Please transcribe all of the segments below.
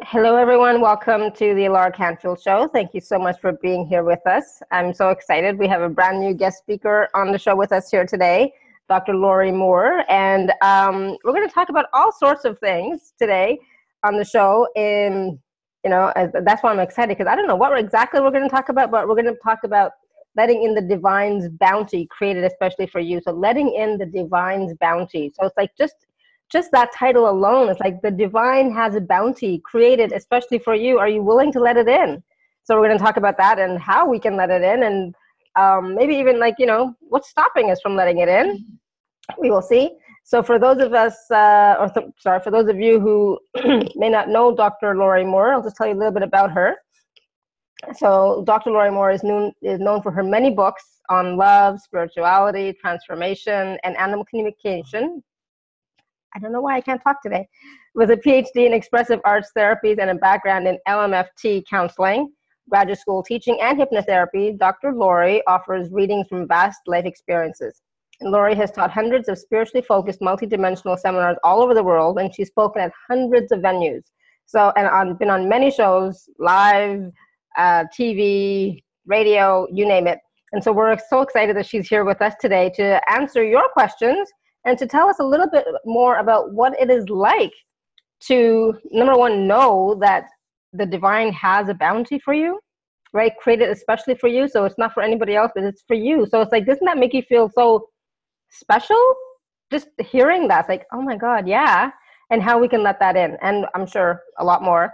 Hello, everyone. Welcome to the Laura Canfield Show. Thank you so much for being here with us. I'm so excited. We have a brand new guest speaker on the show with us here today, Dr. Lori Moore. And we're going to talk about all sorts of things today on the show. That's why I'm excited, because I don't know what exactly we're going to talk about, but we're going to talk about letting in the divine's bounty created especially for you. So letting in the divine's bounty. So it's like just that title alone, it's like the divine has a bounty created especially for you. Are you willing to let it in? So we're going to talk about that and how we can let it in, and maybe even what's stopping us from letting it in. We will see. So for those of us, for those of you who may not know Dr. Lori Moore, I'll just tell you a little bit about her. So Dr. Lori Moore is known for her many books on love, spirituality, transformation, and animal communication. I don't know why I can't talk today. With a PhD in expressive arts therapies and a background in LMFT counseling, graduate school teaching, and hypnotherapy, Dr. Lori offers readings from vast life experiences. And Lori has taught hundreds of spiritually focused, multidimensional seminars all over the world, and she's spoken at hundreds of venues. And been on many shows, live, TV, radio, you name it. And so we're so excited that she's here with us today to answer your questions and to tell us a little bit more about what it is like to, number one, know that the divine has a bounty for you, right? Created especially for you. So it's not for anybody else, but it's for you. So it's like, doesn't that make you feel so special? Just hearing that, it's like, oh my God, yeah. And how we can let that in. And I'm sure a lot more.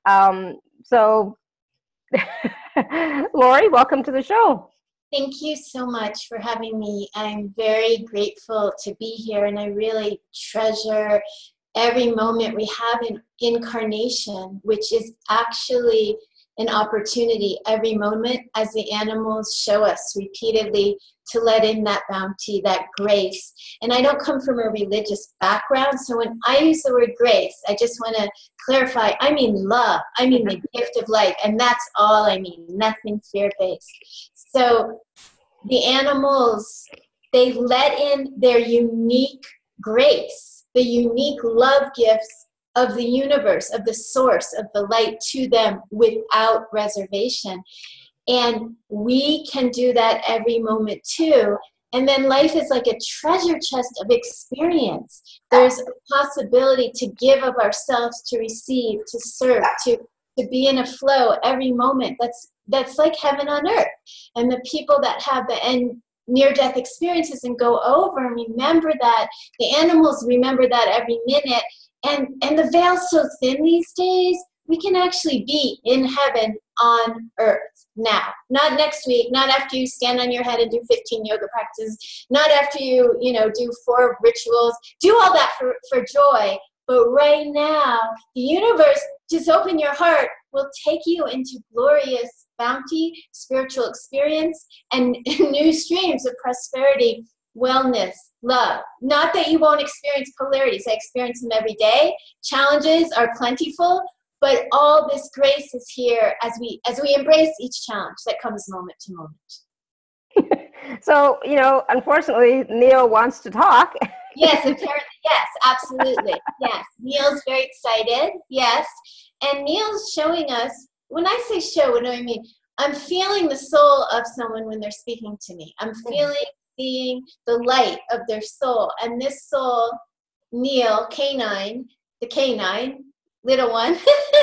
Lori, welcome to the show. Thank you so much for having me. I'm very grateful to be here, and I really treasure every moment we have in incarnation, which is actually an opportunity every moment, as the animals show us repeatedly, to let in that bounty, that grace. And I don't come from a religious background, so when I use the word grace, I just want to clarify, I mean love, I mean the gift of life, and that's all I mean, nothing fear-based. So the animals, they let in their unique grace, the unique love gifts of the universe, of the source, of the light to them without reservation. And we can do that every moment too. And then life is like a treasure chest of experience. There's a possibility to give of ourselves, to receive, to serve, to be in a flow every moment. That's like heaven on earth. And the people that have the near-death experiences and go over and remember that, the animals remember that every minute. And the veil's so thin these days, we can actually be in heaven on earth now. Not next week, not after you stand on your head and do 15 yoga practices, not after you do 4 rituals. Do all that for joy. But right now, the universe, just open your heart, will take you into glorious bounty, spiritual experience, and new streams of prosperity, wellness, love. Not that you won't experience polarities. I experience them every day. Challenges are plentiful, but all this grace is here as we embrace each challenge that comes moment to moment. So, unfortunately, Neil wants to talk. Yes, apparently, yes, absolutely. Yes, Neil's very excited. Yes, and Neil's showing us, when I say show, what do I mean? I'm feeling the soul of someone when they're speaking to me. I'm seeing the light of their soul. And this soul, Neil, canine, the canine, little one,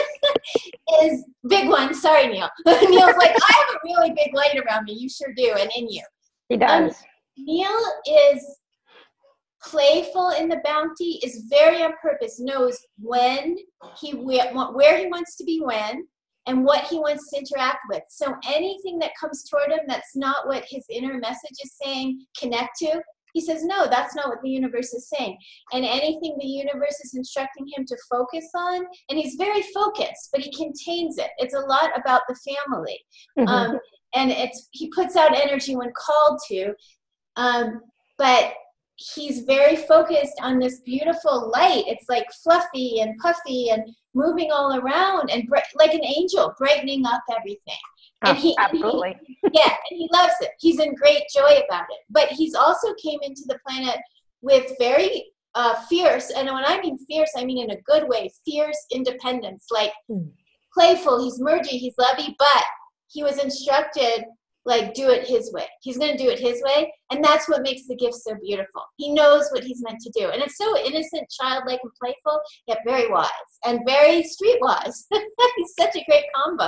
is big one. Sorry, Neil. Neil's like, I have a really big light around me. You sure do, and in you. He does. Neil is playful in the bounty, is very on purpose, knows where he wants to be when, and what he wants to interact with. So anything that comes toward him that's not what his inner message is saying, connect to, he says, no, that's not what the universe is saying. And anything the universe is instructing him to focus on, and he's very focused, but he contains it. It's a lot about the family. Mm-hmm. And he puts out energy when called to, but he's very focused on this beautiful light. It's like fluffy and puffy and moving all around, and like an angel, brightening up everything. And absolutely. And he loves it. He's in great joy about it. But he's also came into the planet with very fierce. And when I mean fierce, I mean in a good way, fierce independence, like playful, he's mergy, he's lovey, but he was instructed, like, do it his way. He's going to do it his way. And that's what makes the gift so beautiful. He knows what he's meant to do. And it's so innocent, childlike, and playful, yet very wise and very streetwise. He's such a great combo.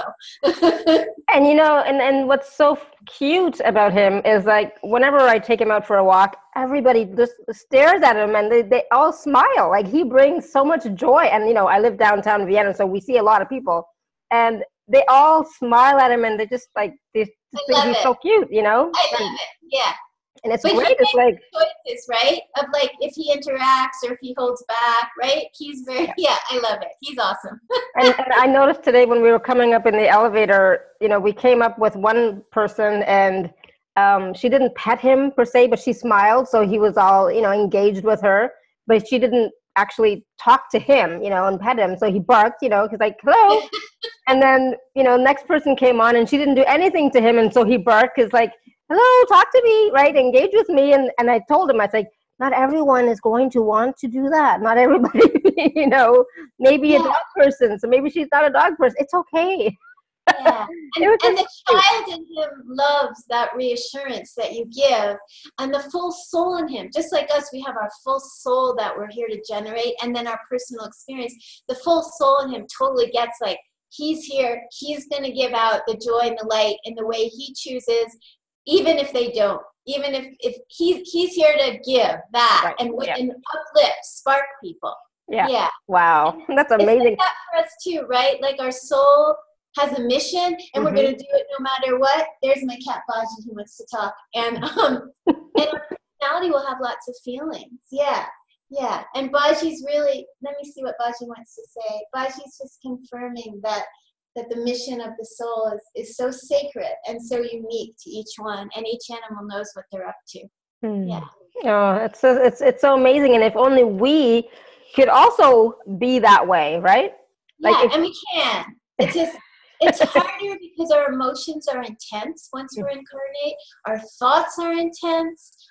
And, you know, and what's so cute about him is, like, whenever I take him out for a walk, everybody just stares at him and they all smile. Like, he brings so much joy. And, you know, I live downtown Vienna, so we see a lot of people. And they all smile at him and they just, like, they think he's so cute, you know? I love it, yeah. And it's great. It's like choices, right? Of, like, if he interacts or if he holds back, right? He's very, yeah, I love it. He's awesome. and I noticed today when we were coming up in the elevator, you know, we came up with one person and she didn't pet him per se, but she smiled. So he was all, you know, engaged with her, but she didn't actually talk to him, you know, and pet him. So he barked, you know, he's like, hello. And then, you know, next person came on and she didn't do anything to him. And so he barked, is like, hello, talk to me, right? Engage with me. And I told him, I was like, not everyone is going to want to do that. Not everybody, you know, maybe a dog person. So maybe she's not a dog person. It's okay. Yeah. And the child in him loves that reassurance that you give, and the full soul in him. Just like us, we have our full soul that we're here to generate, and then our personal experience. The full soul in him totally gets, like, he's here, he's going to give out the joy and the light in the way he chooses, even if they don't. Even if he's here to give that, right. and uplift, spark people. Yeah. Wow. That's amazing. It's like that for us too, right? Like, our soul has a mission, and we're going to do it no matter what. There's my cat Baji, who wants to talk. And our personality will have lots of feelings. Yeah. And Baji's really, let me see what Baji wants to say. Baji's just confirming that the mission of the soul is so sacred and so unique to each one, and each animal knows what they're up to. Yeah. Oh, it's so amazing. And if only we could also be that way, right? Like, and we can. It's just, it's harder because our emotions are intense once we're incarnate. Our thoughts are intense.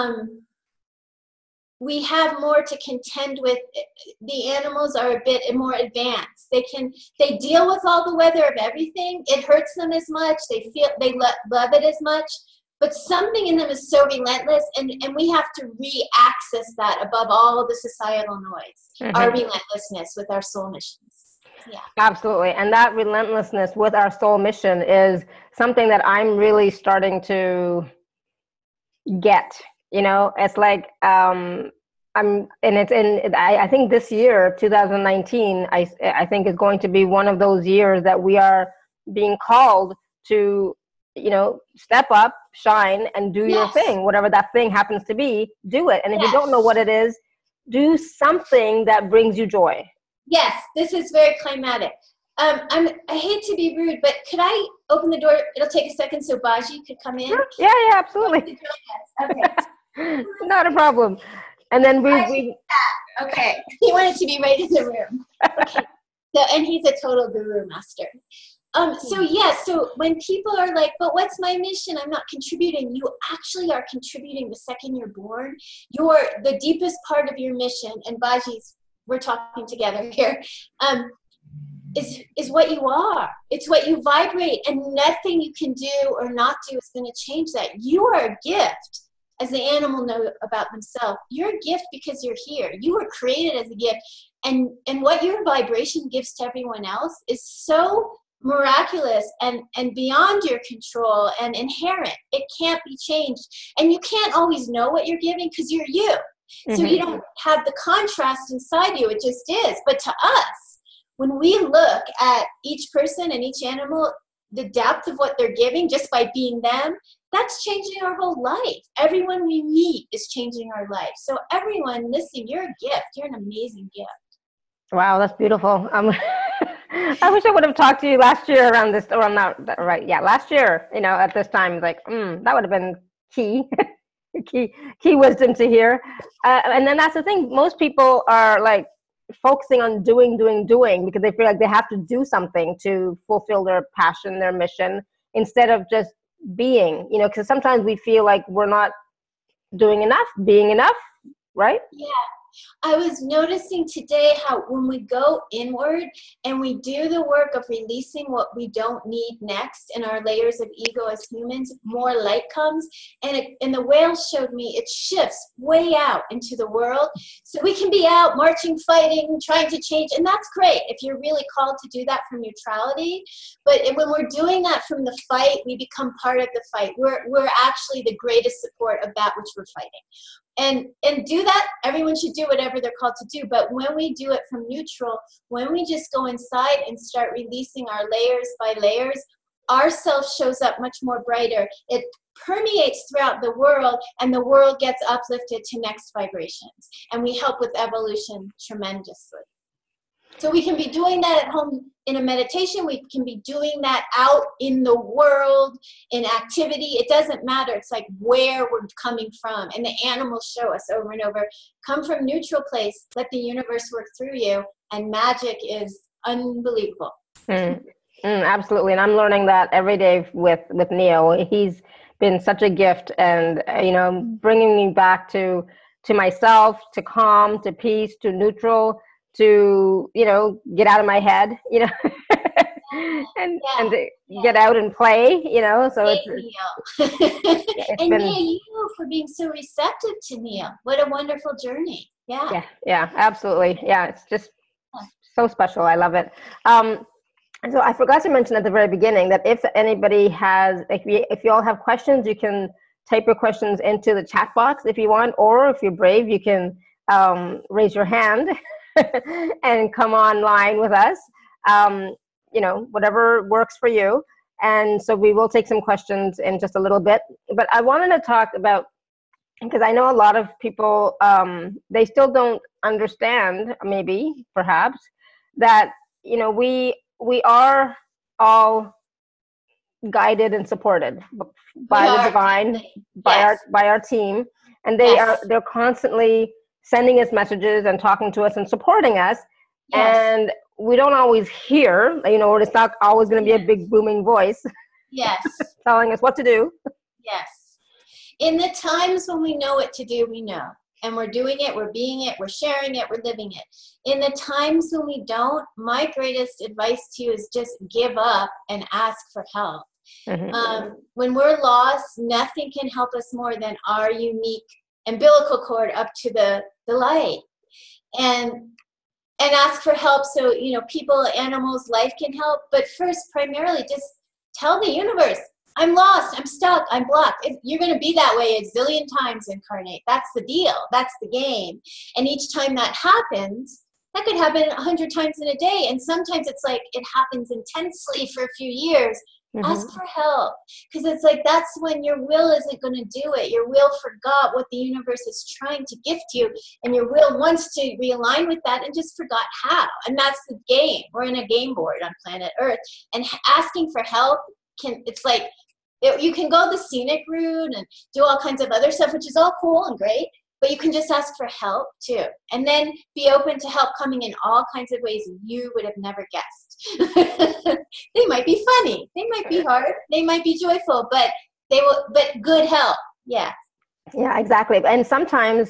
We have more to contend with. The animals are a bit more advanced. They deal with all the weather of everything. It hurts them as much. They love it as much. But something in them is so relentless, and we have to re-access that above all the societal noise. Our relentlessness with our soul missions. Yeah. Absolutely. And that relentlessness with our soul mission is something that I'm really starting to get, you know. It's like, I think this year, 2019, I think is going to be one of those years that we are being called to, you know, step up, shine, and do your thing, whatever that thing happens to be, do it. And if you don't know what it is, do something that brings you joy. Yes, this is very climatic. I hate to be rude, but could I open the door? It'll take a second so Baji could come in. Sure. Yeah, absolutely. Okay. Not a problem. And then we okay. He wanted to be right in the room. Okay. And he's a total guru master. So when people are like, but what's my mission? I'm not contributing. You actually are contributing the second you're born. The deepest part of your mission, and Baji's, we're talking together here, is what you are. It's what you vibrate, and nothing you can do or not do is going to change that. You are a gift, as the animal know about themselves. You're a gift because you're here. You were created as a gift, and what your vibration gives to everyone else is so miraculous and beyond your control and inherent. It can't be changed, and you can't always know what you're giving because you're you. So you don't have the contrast inside you. It just is. But to us, when we look at each person and each animal, the depth of what they're giving just by being them, that's changing our whole life. Everyone we meet is changing our life. So everyone listening, you're a gift. You're an amazing gift. Wow, that's beautiful. I wish I would have talked to you last year around that, right? Yeah, last year, you know, at this time, like, that would have been key. key wisdom to hear. And then that's the thing. Most people are like focusing on doing because they feel like they have to do something to fulfill their passion, their mission, instead of just being, you know, because sometimes we feel like we're not doing enough, being enough, right? Yeah. I was noticing today how when we go inward and we do the work of releasing what we don't need next in our layers of ego as humans, more light comes. And the whale showed me it shifts way out into the world. So we can be out marching, fighting, trying to change. And that's great if you're really called to do that from neutrality. But when we're doing that from the fight, we become part of the fight. We're actually the greatest support of that which we're fighting. And do that. Everyone should do whatever they're called to do. But when we do it from neutral, when we just go inside and start releasing our layers by layers, our self shows up much more brighter. It permeates throughout the world, and the world gets uplifted to next vibrations. And we help with evolution tremendously. So we can be doing that at home in a meditation. We can be doing that out in the world in activity. It doesn't matter. It's like where we're coming from. And the animals show us over and over. Come from neutral place. Let the universe work through you. And magic is unbelievable. Absolutely. And I'm learning that every day with Neo. He's been such a gift, and bringing me back to myself, to calm, to peace, to neutral, to get out of my head, and to get out and play, so it's and been, Mia, you for being so receptive to Neil. What a wonderful journey. Yeah, absolutely. It's just so special. I love it. So I forgot to mention at the very beginning that if anybody has, if you all have questions, you can type your questions into the chat box if you want, or if you're brave, you can raise your hand and come online with us, whatever works for you. And so we will take some questions in just a little bit. But I wanted to talk about, because I know a lot of people, they still don't understand, maybe, perhaps, that, we are all guided and supported by the divine, by our team. And they're constantly sending us messages and talking to us and supporting us. Yes. And we don't always hear, it's not always going to be a big booming voice. Yes. telling us what to do. Yes. In the times when we know what to do, we know. And we're doing it, we're being it, we're sharing it, we're living it. In the times when we don't, my greatest advice to you is just give up and ask for help. Mm-hmm. When we're lost, nothing can help us more than our unique umbilical cord up to the light, and ask for help. So people, animals, life can help, but first, primarily, just tell the universe, I'm lost, I'm stuck, I'm blocked. You're going to be that way a zillion times, incarnate. That's the deal, that's the game. And each time that happens, that could happen 100 times in a day, and sometimes it's like it happens intensely for a few years. Mm-hmm. Ask for help, because it's like that's when your will isn't going to do it. Your will forgot what the universe is trying to gift you, and your will wants to realign with that and just forgot how. And that's the game. We're in a game board on planet Earth, and asking for help you can go the scenic route and do all kinds of other stuff, which is all cool and great, but you can just ask for help too. And then be open to help coming in all kinds of ways you would have never guessed. They might be funny, they might be hard, they might be joyful, but good help. Yeah, exactly. And sometimes,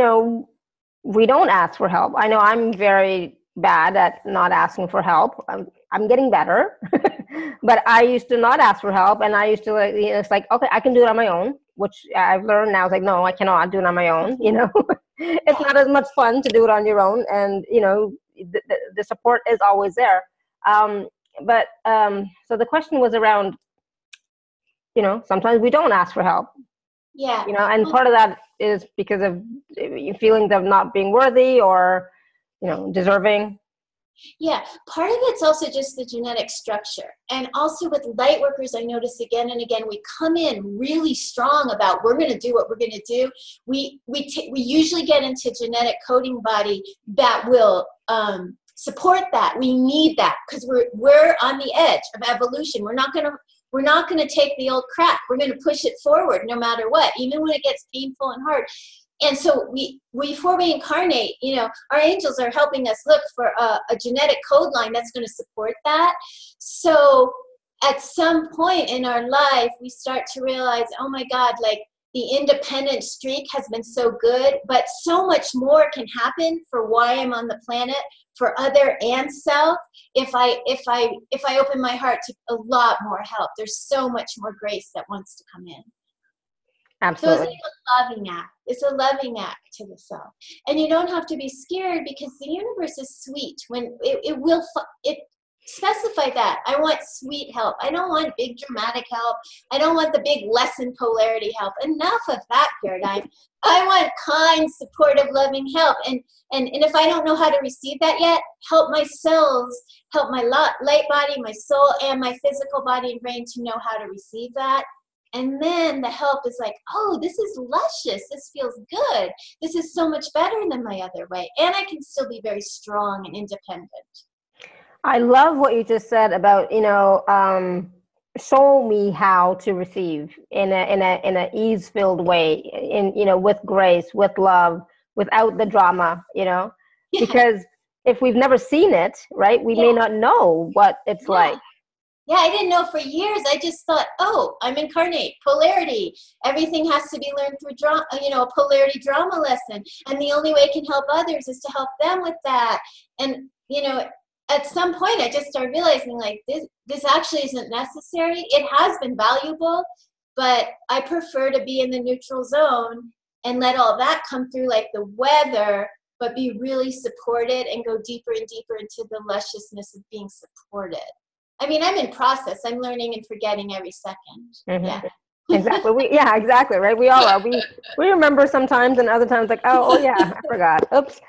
we don't ask for help. I know I'm very bad at not asking for help. I'm getting better, but I used to not ask for help, and I used to it's like, okay, I can do it on my own, which I've learned now. It's like, no, I cannot do it on my own. It's not as much fun to do it on your own, and the support is always there. But so the question was around, sometimes we don't ask for help. Yeah. And part of that is because of feelings of not being worthy or, deserving. Yeah, part of it's also just the genetic structure. And also with light workers, I notice again and again, we come in really strong about we're going to do what we're going to do. We usually get into genetic coding body that will support that. We need that because we're on the edge of evolution. We're not going to take the old crap. We're going to push it forward no matter what, even when it gets painful and hard. And so before we incarnate, our angels are helping us look for a genetic code line that's going to support that. So at some point in our life, we start to realize, oh my God, like the independent streak has been so good, but so much more can happen for why I'm on the planet, for other and self, if I open my heart to a lot more help. There's so much more grace that wants to come in. Absolutely. So it's like a loving act. It's a loving act to the self. And you don't have to be scared, because the universe is sweet. When it will specify that. I want sweet help. I don't want big dramatic help. I don't want the big lesson polarity help. Enough of that paradigm. I want kind, supportive, loving help. And if I don't know how to receive that yet, help my cells, help my light body, my soul, and my physical body and brain to know how to receive that. And then the help is like, oh, this is luscious. This feels good. This is so much better than my other way. And I can still be very strong and independent. I love what you just said about, show me how to receive in a ease-filled way, with grace, with love, without the drama, Yeah. because if we've never seen it, right, we may not know what it's like. Yeah, I didn't know for years. I just thought, oh, I'm incarnate, polarity. Everything has to be learned through drama, a polarity drama lesson. And the only way I can help others is to help them with that. And, at some point I just started realizing, like, this actually isn't necessary. It has been valuable, but I prefer to be in the neutral zone and let all that come through like the weather, but be really supported and go deeper and deeper into the lusciousness of being supported. I mean, I'm in process. I'm learning and forgetting every second. Mm-hmm. Yeah. Exactly. Exactly. Right. We all are. We remember sometimes, and other times like, oh yeah, I forgot. Oops.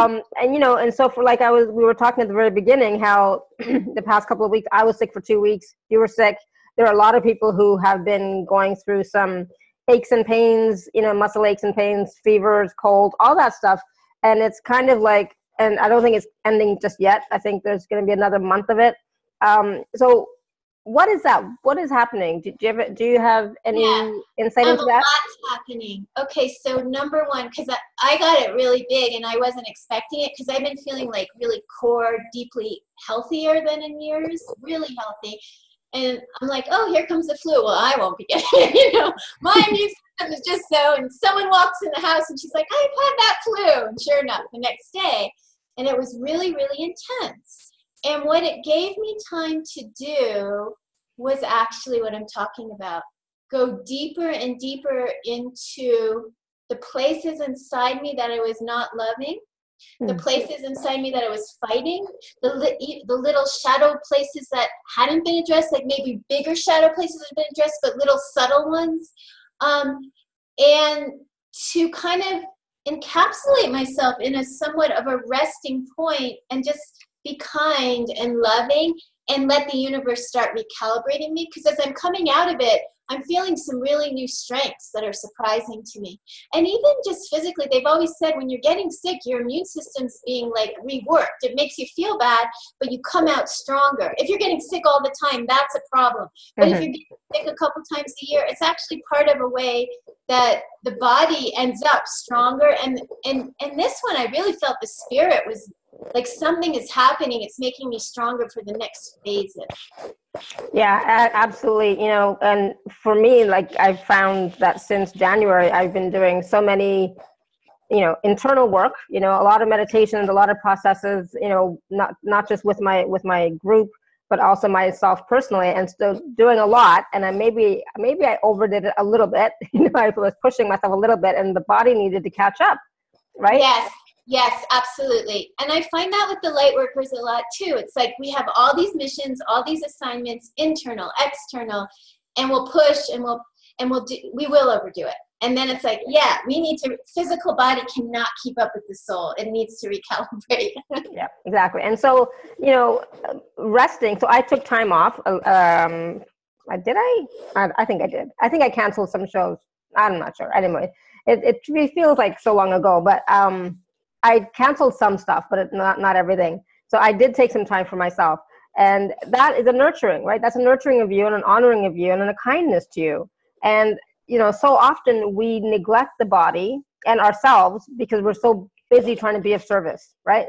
And so we were talking at the very beginning how the past couple of weeks I was sick for 2 weeks. You were sick. There are a lot of people who have been going through some aches and pains, muscle aches and pains, fevers, cold, all that stuff. And it's kind of like, and I don't think it's ending just yet. I think there's going to be another month of it. So what is that? What is happening? Do you have any insight into that? Lots happening. Okay, so number one, because I got it really big and I wasn't expecting it, because I've been feeling like really core, deeply healthier than in years, really healthy. And I'm like, oh, here comes the flu. Well, I won't be getting it. My immune system is just so, and someone walks in the house and she's like, I've had that flu. And sure enough, the next day, and it was really, really intense. And what it gave me time to do was actually what I'm talking about. Go deeper and deeper into the places inside me that I was not loving, the places inside me that I was fighting, the little shadow places that hadn't been addressed, like maybe bigger shadow places that had been addressed, but little subtle ones. And to kind of encapsulate myself in a somewhat of a resting point and just be kind and loving and let the universe start recalibrating me. Because as I'm coming out of it, I'm feeling some really new strengths that are surprising to me. And even just physically, they've always said when you're getting sick, your immune system's being like reworked. It makes you feel bad, but you come out stronger. If you're getting sick all the time, that's a problem. But if you're getting sick a couple times a year, it's actually part of a way that the body ends up stronger. And this one, I really felt the spirit was like something is happening. It's making me stronger for the next phases. Yeah, absolutely. And for me, like I've found that since January, I've been doing so many, internal work, a lot of meditations, a lot of processes, not just with my group, but also myself personally, and still doing a lot. And maybe I overdid it a little bit. I was pushing myself a little bit and the body needed to catch up. Right? Yes, absolutely. And I find that with the light workers a lot too. It's like we have all these missions, all these assignments, internal, external, and we'll push and we will overdo it. And then it's like, physical body cannot keep up with the soul. It needs to recalibrate. Yeah, exactly. And so, resting. So I took time off. I think I did. I think I canceled some shows. I'm not sure. Anyway, it feels like so long ago, but I canceled some stuff, but not everything. So I did take some time for myself. And that is a nurturing, right? That's a nurturing of you and an honoring of you and a kindness to you. And, so often we neglect the body and ourselves because we're so busy trying to be of service, right?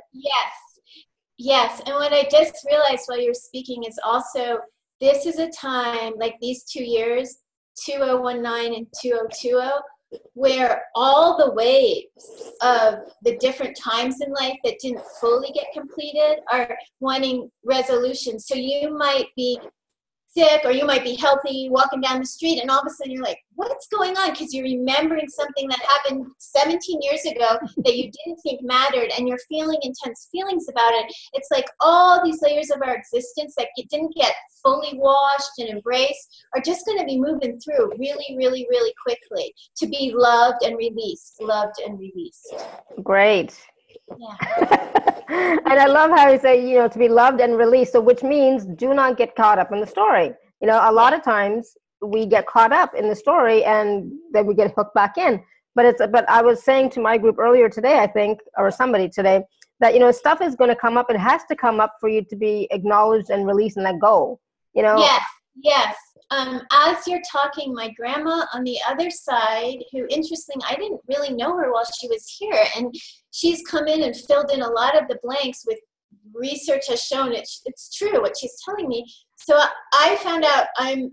Yes. And what I just realized while you're speaking is also, this is a time, like these 2 years, 2019 and 2020, where all the waves of the different times in life that didn't fully get completed are wanting resolution. So you might be sick or you might be healthy walking down the street, and all of a sudden you're like, what's going on? Because you're remembering something that happened 17 years ago that you didn't think mattered, and you're feeling intense feelings about it. It's like all these layers of our existence that didn't get fully washed and embraced are just going to be moving through really, really, really quickly to be loved and released, loved and released. Great. Yeah. And I love how you say, you know, to be loved and released. So which means do not get caught up in the story. You know, a lot of times we get caught up in the story and then we get hooked back in. But I was saying to my group earlier today, I think, or somebody today, that, you know, stuff is going to come up. It has to come up for you to be acknowledged and released and let go, you know? Yes, yes. As you're talking, my grandma on the other side, who, interesting, I didn't really know her while she was here, and she's come in and filled in a lot of the blanks with research has shown it's true what she's telling me. So I found out I'm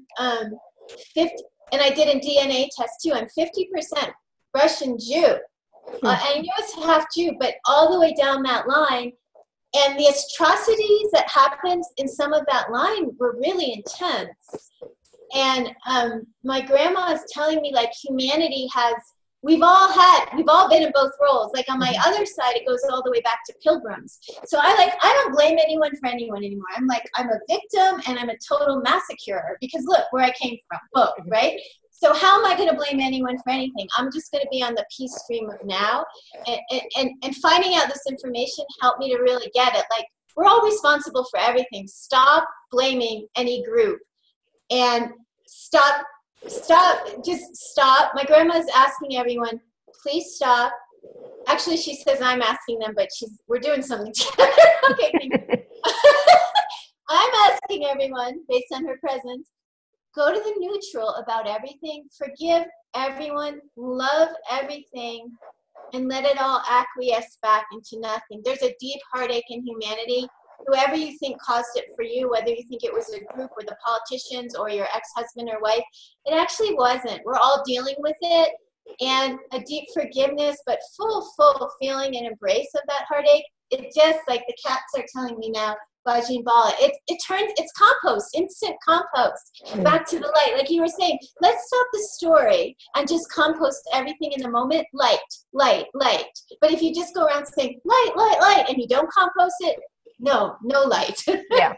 50, and I did a DNA test too. I'm 50% Russian Jew. I knew it's half Jew, but all the way down that line. And the atrocities that happened in some of that line were really intense. And my grandma is telling me, like, humanity has, we've all been in both roles. Like on my other side, it goes all the way back to pilgrims. So I don't blame anyone for anyone anymore. I'm like, I'm a victim and I'm a total massacre because look where I came from, both, right? So how am I going to blame anyone for anything? I'm just going to be on the peace stream of now. And finding out this information helped me to really get it. Like, we're all responsible for everything. Stop blaming any group. And stop. Just stop. My grandma is asking everyone, please stop. Actually, she says I'm asking them, but we're doing something together. Okay. I'm asking everyone, based on her presence, go to the neutral about everything, forgive everyone, love everything, and let it all acquiesce back into nothing. There's a deep heartache in humanity. Whoever you think caused it for you, whether you think it was a group or the politicians or your ex-husband or wife, it actually wasn't. We're all dealing with it, and a deep forgiveness, but full feeling and embrace of that heartache. It just, like the cats are telling me now, Bajin Bala, it's compost, instant compost, back to the light. Like you were saying, let's stop the story and just compost everything in the moment, light. But if you just go around saying, light, and you don't compost it, no light. Yeah.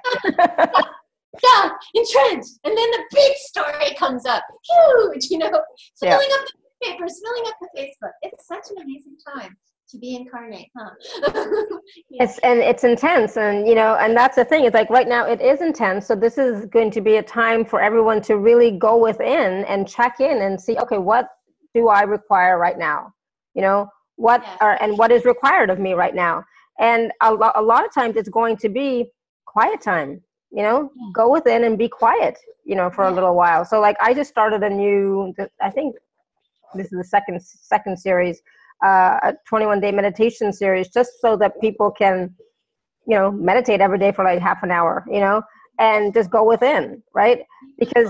Yeah, entrenched. And then the big story comes up, huge, filling up the papers, filling up the Facebook. It's such an amazing time to be incarnate, huh? Yes, and it's intense, and and that's the thing. It's like right now it is intense. So this is going to be a time for everyone to really go within and check in and see, okay, what do I require right now? What is required of me right now? And a lot of times it's going to be quiet time. Go within and be quiet. For a little while. So like I just started a new. I think this is the second series. A 21-day meditation series, just so that people can, meditate every day for like half an hour, and just go within, right? Because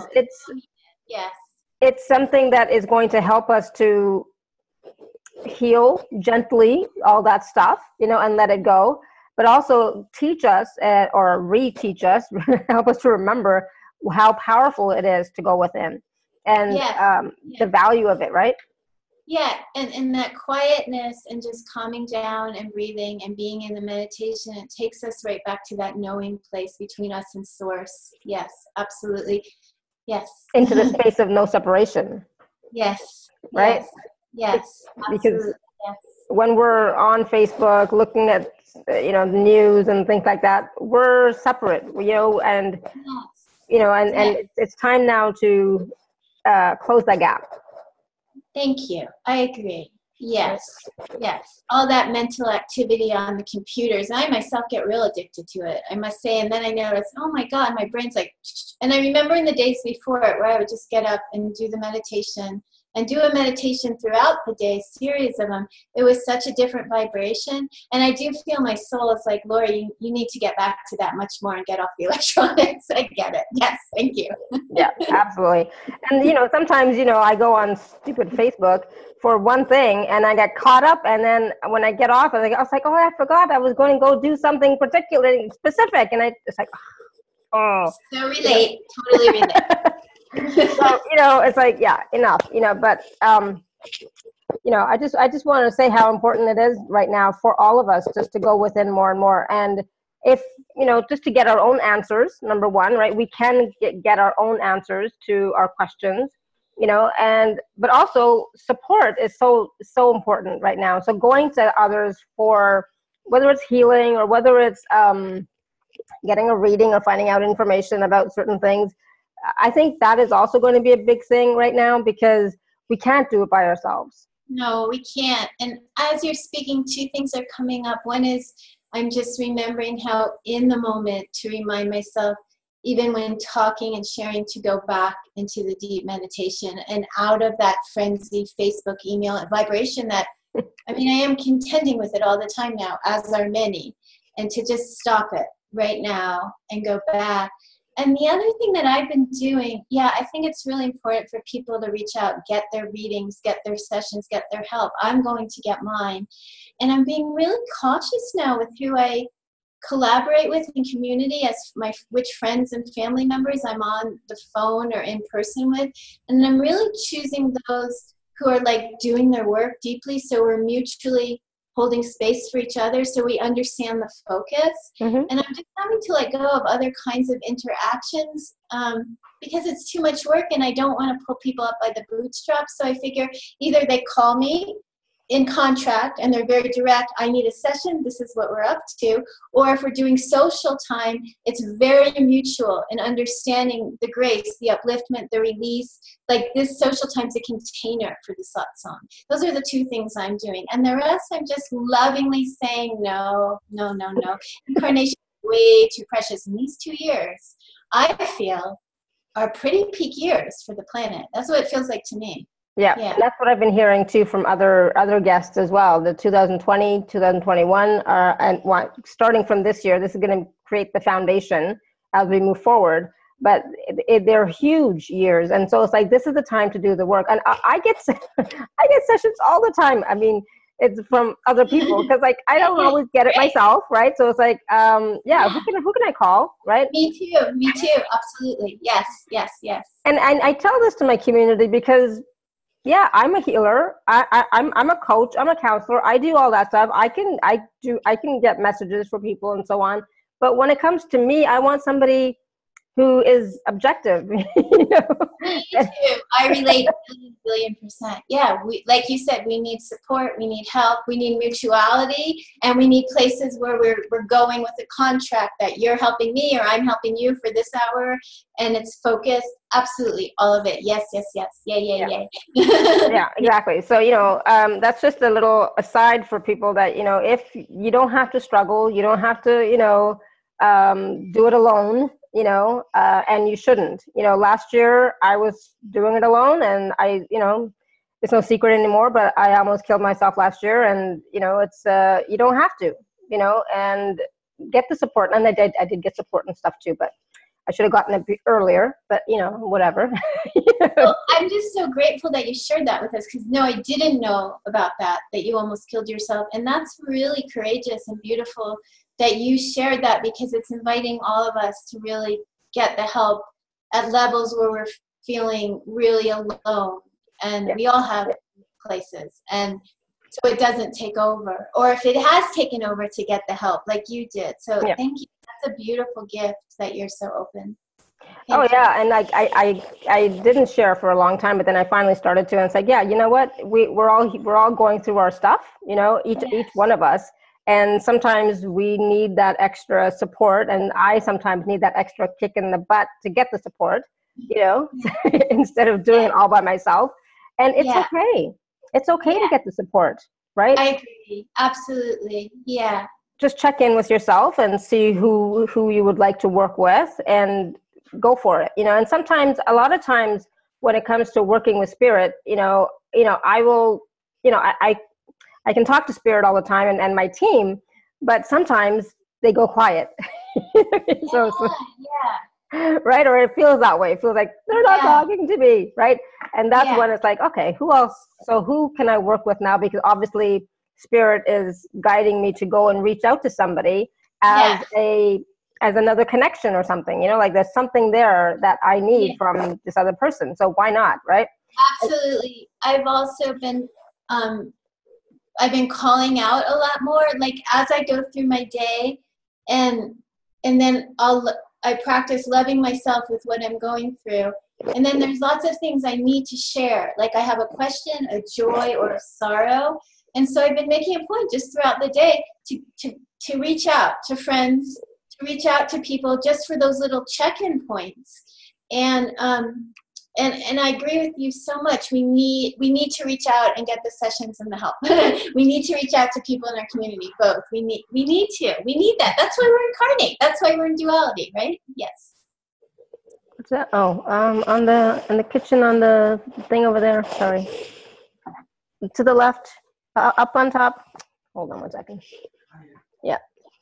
it's something that is going to help us to heal gently all that stuff, and let it go, but also teach us or reteach us, help us to remember how powerful it is to go within and the value of it, right? Yeah, and that quietness and just calming down and breathing and being in the meditation, it takes us right back to that knowing place between us and source. Yes, absolutely. Yes. Into the space of no separation. Yes. Right? Yes. Because when we're on Facebook looking at, the news and things like that, we're separate, and, and it's time now to close that gap. Thank you. I agree. Yes. All that mental activity on the computers. I myself get real addicted to it, I must say. And then I notice, oh my God, my brain's like, and I remember in the days before it where I would just get up and do the meditation and do a meditation throughout the day, series of them, it was such a different vibration. And I do feel my soul is like, Lori, you need to get back to that much more and get off the electronics. I get it. Yes, thank you. Yeah, absolutely. And, sometimes, I go on stupid Facebook for one thing and I get caught up. And then when I get off, I was like, oh, I forgot I was going to go do something particularly specific. And it's like, oh. So relate, totally relate. So, it's like, yeah, enough, but, I just want to say how important it is right now for all of us just to go within more and more. And if, just to get our own answers, number one, right, we can get our own answers to our questions, but also support is so important right now. So going to others for whether it's healing or whether it's getting a reading or finding out information about certain things, I think that is also going to be a big thing right now because we can't do it by ourselves. No, we can't. And as you're speaking, two things are coming up. One is I'm just remembering how in the moment to remind myself, even when talking and sharing, to go back into the deep meditation and out of that frenzied Facebook email and vibration that, I am contending with it all the time now, as are many, and to just stop it right now and go back. And the other thing that I've been doing, I think it's really important for people to reach out, get their readings, get their sessions, get their help. I'm going to get mine. And I'm being really cautious now with who I collaborate with in community, as which friends and family members I'm on the phone or in person with. And I'm really choosing those who are like doing their work deeply, so we're mutually holding space for each other so we understand the focus. Mm-hmm. And I'm just having to let go of other kinds of interactions because it's too much work and I don't want to pull people up by the bootstraps. So I figure either they call me in contract and they're very direct, I need a session, this is what we're up to, or if we're doing social time, it's very mutual and understanding the grace, the upliftment, the release. Like this social time's a container for the satsang. Those are the two things I'm doing. And the rest I'm just lovingly saying no. Incarnation is way too precious. And these 2 years, I feel, are pretty peak years for the planet. That's what it feels like to me. Yeah, that's what I've been hearing too from other guests as well. The 2020, 2021, and starting from this year, this is going to create the foundation as we move forward. But they're huge years, and so it's like this is the time to do the work. And I get sessions all the time. It's from other people because like I don't always get it myself, right? So it's like, who can I call, right? Me too, absolutely, yes. And I tell this to my community because. Yeah, I'm a healer. I'm a coach. I'm a counselor. I do all that stuff. I can get messages for people and so on. But when it comes to me, I want somebody who is objective. Me too. I relate a billion %. Yeah, we, like you said, we need support, we need help, we need mutuality, and we need places where we're going with a contract that you're helping me or I'm helping you for this hour, and it's focused. Absolutely, all of it. Yes. Yay. Yeah, exactly. So, that's just a little aside for people that, if you don't have to struggle, you don't have to, do it alone. And you shouldn't. Last year I was doing it alone and it's no secret anymore, but I almost killed myself last year and, it's, you don't have to, and get the support. And I did get support and stuff too, but I should have gotten it earlier, but whatever. Well, I'm just so grateful that you shared that with us because no, I didn't know about that you almost killed yourself. And that's really courageous and beautiful that you shared that because it's inviting all of us to really get the help at levels where we're feeling really alone. And we all have places. And so it doesn't take over. Or if it has taken over, to get the help like you did. So thank you. That's a beautiful gift that you're so open. Thank you. And like I didn't share for a long time, but then I finally started to and said, you know what? We're all going through our stuff, each one of us. And sometimes we need that extra support, and I sometimes need that extra kick in the butt to get the support, instead of doing it all by myself. And it's okay. It's okay to get the support, right? I agree. Absolutely. Yeah. Just check in with yourself and see who you would like to work with and go for it. And sometimes, a lot of times, when it comes to working with spirit, I will, I can talk to spirit all the time and my team, but sometimes they go quiet. So Yeah. right, or it feels that way. It feels like they're not talking to me, right? And that's when it's like, okay, who else? So who can I work with now? Because obviously spirit is guiding me to go and reach out to somebody as another connection or something, like there's something there that I need from this other person. So why not, right? Absolutely. I've also been I've been calling out a lot more, like as I go through my day, and then I practice loving myself with what I'm going through. And then there's lots of things I need to share. Like I have a question, a joy, or a sorrow. And so I've been making a point just throughout the day to reach out to friends, to reach out to people just for those little check-in points. And I agree with you so much. We need to reach out and get the sessions and the help. We need to reach out to people in our community, both. We need that. That's why we're incarnate. That's why we're in duality, right? Yes. What's that? Oh, in the kitchen on the thing over there. Sorry. To the left, up on top. Hold on 1 second. Yeah.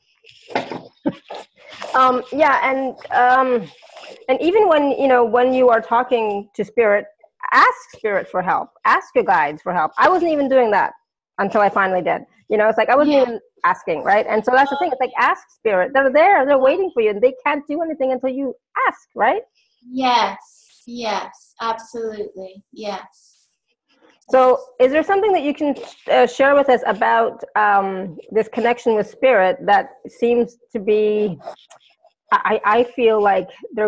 And even when you are talking to spirit, ask spirit for help. Ask your guides for help. I wasn't even doing that until I finally did. It's like I wasn't even asking, right? And so that's the thing. It's like, ask spirit. They're there. They're waiting for you, and they can't do anything until you ask, right? Yes, absolutely. Yes. So is there something that you can share with us about this connection with spirit that seems to be, I feel like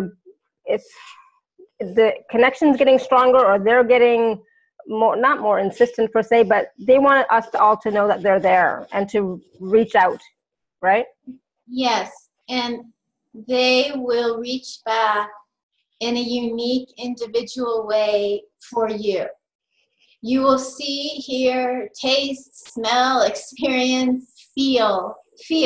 the connection's getting stronger, or they're getting not more insistent per se, but they want us all to know that they're there and to reach out, right? Yes, and they will reach back in a unique, individual way for you. You will see, hear, taste, smell, experience, feel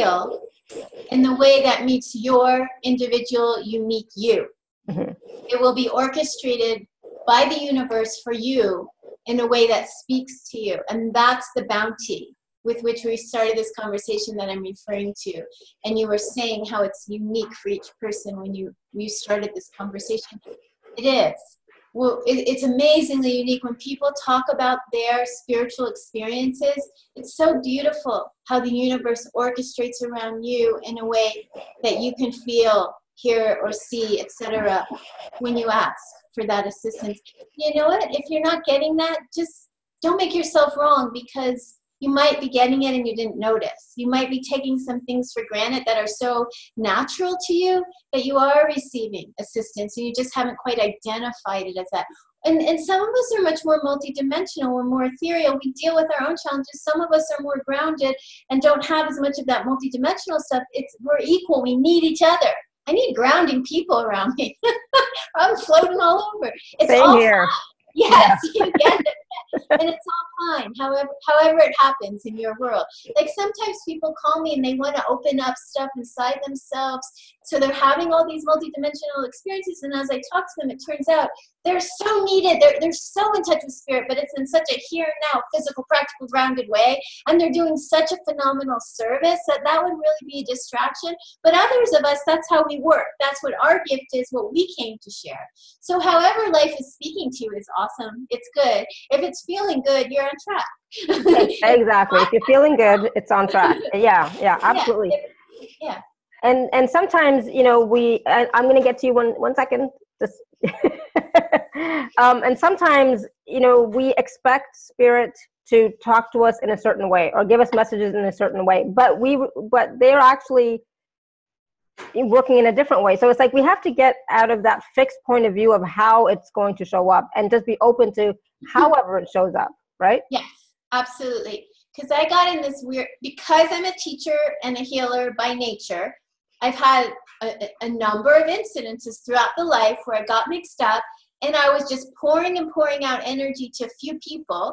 in the way that meets your individual, unique you. Mm-hmm. It will be orchestrated by the universe for you in a way that speaks to you. And that's the bounty with which we started this conversation that I'm referring to. And you were saying how it's unique for each person when you started this conversation. It is. Well, it's amazingly unique when people talk about their spiritual experiences. It's so beautiful how the universe orchestrates around you in a way that you can feel, hear, or see, etc. when you ask for that assistance. You know what? If you're not getting that, just don't make yourself wrong, because you might be getting it and you didn't notice. You might be taking some things for granted that are so natural to you that you are receiving assistance and you just haven't quite identified it as that. And some of us are much more multidimensional. We're more ethereal. We deal with our own challenges. Some of us are more grounded and don't have as much of that multidimensional stuff. We're equal. We need each other. I need grounding people around me. I'm floating all over. It's Same all here. fine. Yes, you get it. And it's all fine, however it happens in your world. Like sometimes people call me and they want to open up stuff inside themselves. So they're having all these multidimensional experiences. And as I talk to them, it turns out they're so needed. They're so in touch with spirit, but it's in such a here and now, physical, practical, grounded way. And they're doing such a phenomenal service that would really be a distraction. But others of us, that's how we work. That's what our gift is, what we came to share. So however life is speaking to you is awesome. It's good. If it's feeling good, you're on track. Exactly. If you're feeling good, it's on track. Yeah, absolutely. Yeah. And sometimes, I'm going to get to you one second. Just and sometimes, we expect spirit to talk to us in a certain way or give us messages in a certain way, but they're actually working in a different way. So it's like we have to get out of that fixed point of view of how it's going to show up and just be open to however it shows up, right? Yes, absolutely. Because I got in this because I'm a teacher and a healer by nature, I've had a number of incidences throughout the life where I got mixed up and I was just pouring and pouring out energy to a few people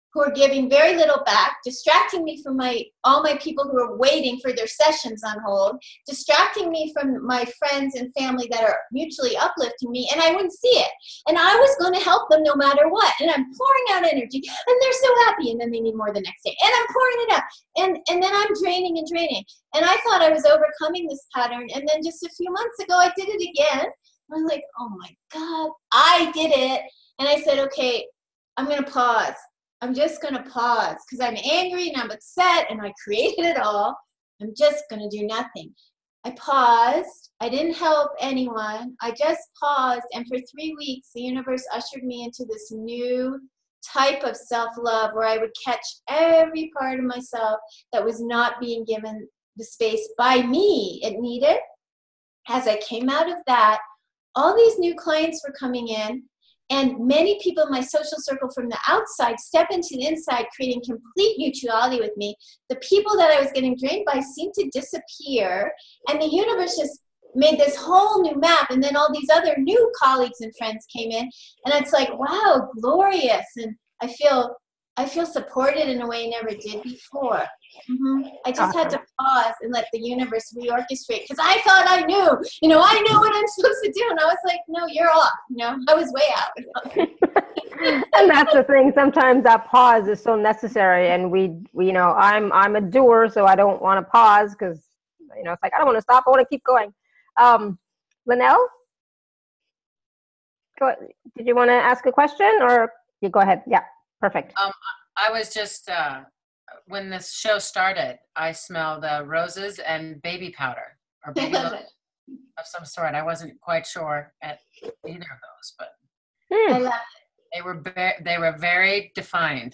who are giving very little back, distracting me from all my people who are waiting for their sessions on hold, distracting me from my friends and family that are mutually uplifting me, and I wouldn't see it. And I was going to help them no matter what. And I'm pouring out energy, and they're so happy, and then they need more the next day. And I'm pouring it out. And then I'm draining and draining. And I thought I was overcoming this pattern. And then just a few months ago, I did it again. And I'm like, oh my God, I did it. And I said, okay, I'm going to pause. I'm just going to pause because I'm angry and I'm upset and I created it all. I'm just going to do nothing. I paused. I didn't help anyone. I just paused. And for 3 weeks, the universe ushered me into this new type of self-love where I would catch every part of myself that was not being given the space by me it needed. As I came out of that, all these new clients were coming in. And many people in my social circle from the outside step into the inside, creating complete mutuality with me. The people that I was getting drained by seemed to disappear. And the universe just made this whole new map. And then all these other new colleagues and friends came in. And it's like, wow, glorious. And I feel supported in a way I never did before. I just had to pause and let the universe reorchestrate because I thought I knew, I know what I'm supposed to do. And I was like, no, you're off. I was way out. And that's the thing. Sometimes that pause is so necessary. And we I'm a doer, so I don't want to pause because, it's like, I don't want to stop. I want to keep going. Linnell, did you want to ask a question or you go ahead? Yeah, perfect. I was just, when this show started, I smelled roses and baby powder or baby lotion of some sort. I wasn't quite sure at either of those, but I love it. They were very defined.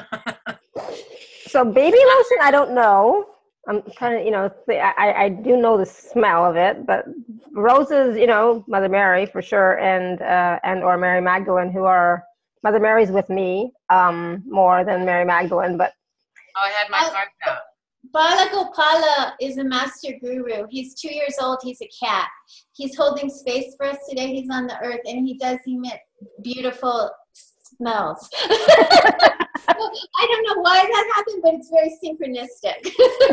So baby lotion, I don't know. I'm trying to, I do know the smell of it, but roses, Mother Mary for sure, and or Mary Magdalene, who are Mother Mary's with me more than Mary Magdalene, but. Oh, I had my cards out. Bala Gopala is a master guru. He's 2 years old. He's a cat. He's holding space for us today. He's on the earth, and he does emit beautiful smells. I don't know why that happened, but it's very synchronistic.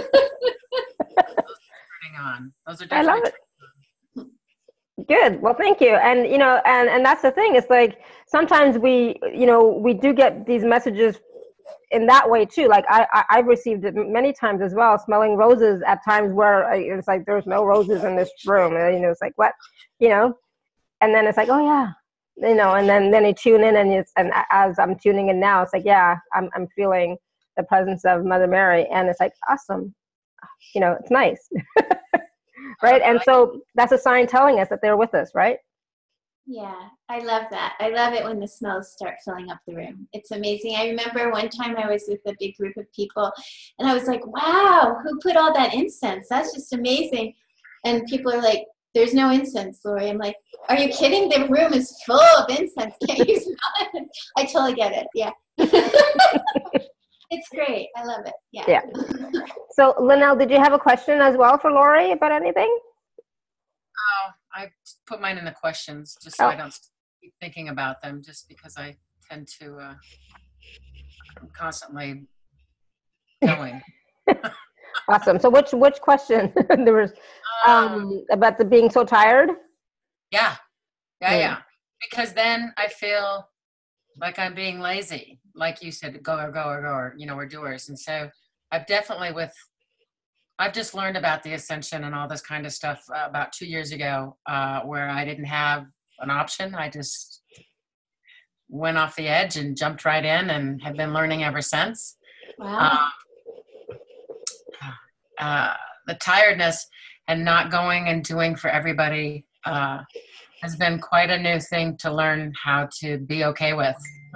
Those are I love it. Good. Well, thank you. And, and that's the thing. It's like sometimes we do get these messages in that way too. Like I've received it many times as well, smelling roses at times where it's like, there's no roses in this room. And, it's like, what, and then it's like, oh yeah, and then you tune in and as I'm tuning in now, it's like, yeah, I'm feeling the presence of Mother Mary. And it's like, awesome. It's nice. Right. And so that's a sign telling us that they're with us, right? Yeah, I love that. I love it when the smells start filling up the room. It's amazing. I remember one time I was with a big group of people and I was like, wow, who put all that incense? That's just amazing. And people are like, there's no incense, Lori. I'm like, are you kidding? The room is full of incense. Can't you smell it? I totally get it. Yeah. It's great. I love it. Yeah. So, Linnell, did you have a question as well for Lori about anything? Oh, I put mine in the questions just so I don't keep thinking about them, just because I tend to I'm constantly going. Awesome. So which question? There was about the being so tired? Yeah. Because then I feel like I'm being lazy. Like you said, go, we're doers. And so I've just learned about the ascension and all this kind of stuff about 2 years ago, where I didn't have an option. I just went off the edge and jumped right in and have been learning ever since. Wow. The tiredness and not going and doing for everybody has been quite a new thing to learn how to be okay with.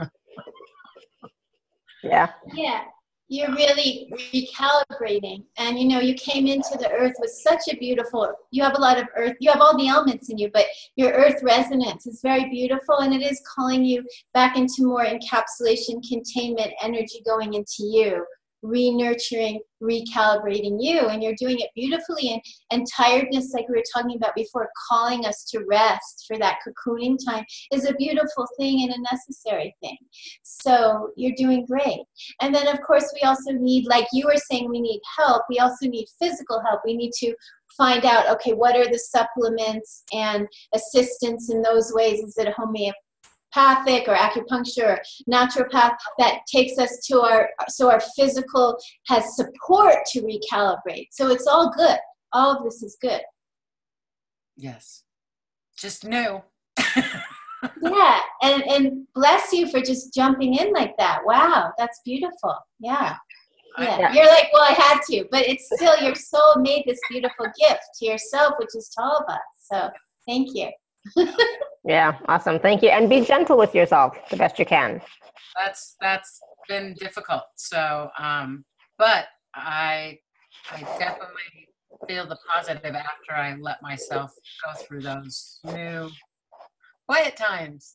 Yeah. You're really recalibrating. And, you came into the earth with such a beautiful, you have a lot of earth, you have all the elements in you, but your earth resonance is very beautiful. And it is calling you back into more encapsulation, containment, energy going into you. re-nurturing, recalibrating you, and you're doing it beautifully. And tiredness, like we were talking about before, calling us to rest for that cocooning time is a beautiful thing and a necessary thing. So you're doing great. And then of course we also need, like you were saying, we need help. We also need physical help. We need to find out, okay, what are the supplements and assistance in those ways? Is it a homeopathic or acupuncture or naturopath that takes us to our physical has support to recalibrate? So it's all good. All of this is good. Yes. Just new. Yeah, and bless you for just jumping in like that. Wow, that's beautiful. Yeah. Yeah. You're like, well, I had to, but it's still, your soul made this beautiful gift to yourself, which is to all of us. So thank you. Yeah, awesome. Thank you. And be gentle with yourself the best you can. That's been difficult. So, but I definitely feel the positive after I let myself go through those new quiet times.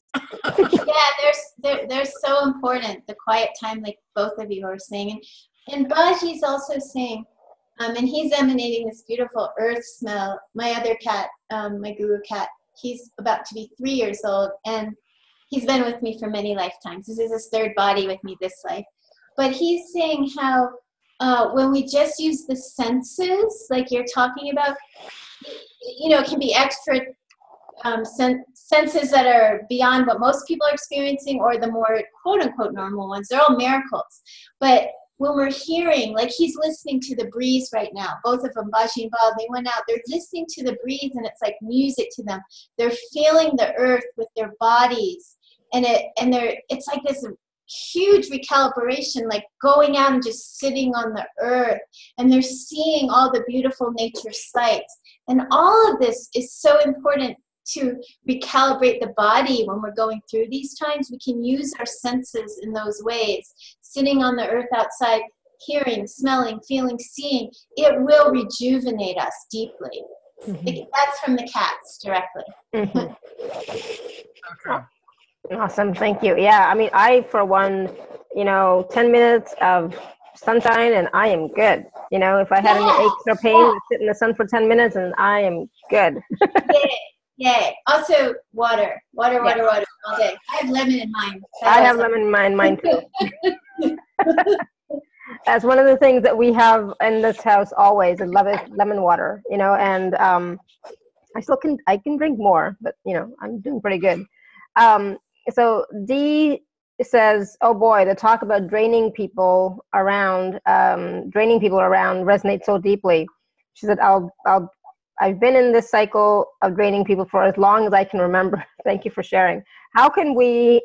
Yeah, they're so important. The quiet time, like both of you are saying. And Baji's also saying, and he's emanating this beautiful earth smell. My other cat, my guru cat, he's about to be 3 years old, and he's been with me for many lifetimes. This is his third body with me this life. But he's saying how when we just use the senses, like you're talking about, it can be extra senses that are beyond what most people are experiencing, or the more quote-unquote normal ones. They're all miracles. But when we're hearing, like he's listening to the breeze right now, both of them, Baji and Bal, they went out, they're listening to the breeze, and it's like music to them. They're feeling the earth with their bodies, and it's like this huge recalibration, like going out and just sitting on the earth, and they're seeing all the beautiful nature sights. And all of this is so important to recalibrate the body when we're going through these times. We can use our senses in those ways. Sitting on the earth outside, hearing, smelling, feeling, seeing, it will rejuvenate us deeply. Mm-hmm. That's from the cats directly. Mm-hmm. Okay. Awesome, thank you. Yeah, I mean, I, for one, 10 minutes of sunshine and I am good. If I had any aches or pain, I sit in the sun for 10 minutes and I am good. Yeah. Also, water all day. I have lemon in mine. I have lemon in mine too. That's one of the things that we have in this house always. I love it, lemon water. And I can drink more, but I'm doing pretty good. So Dee says, "Oh boy, the talk about draining people around resonates so deeply." She said, I've been in this cycle of draining people for as long as I can remember. Thank you for sharing. How can we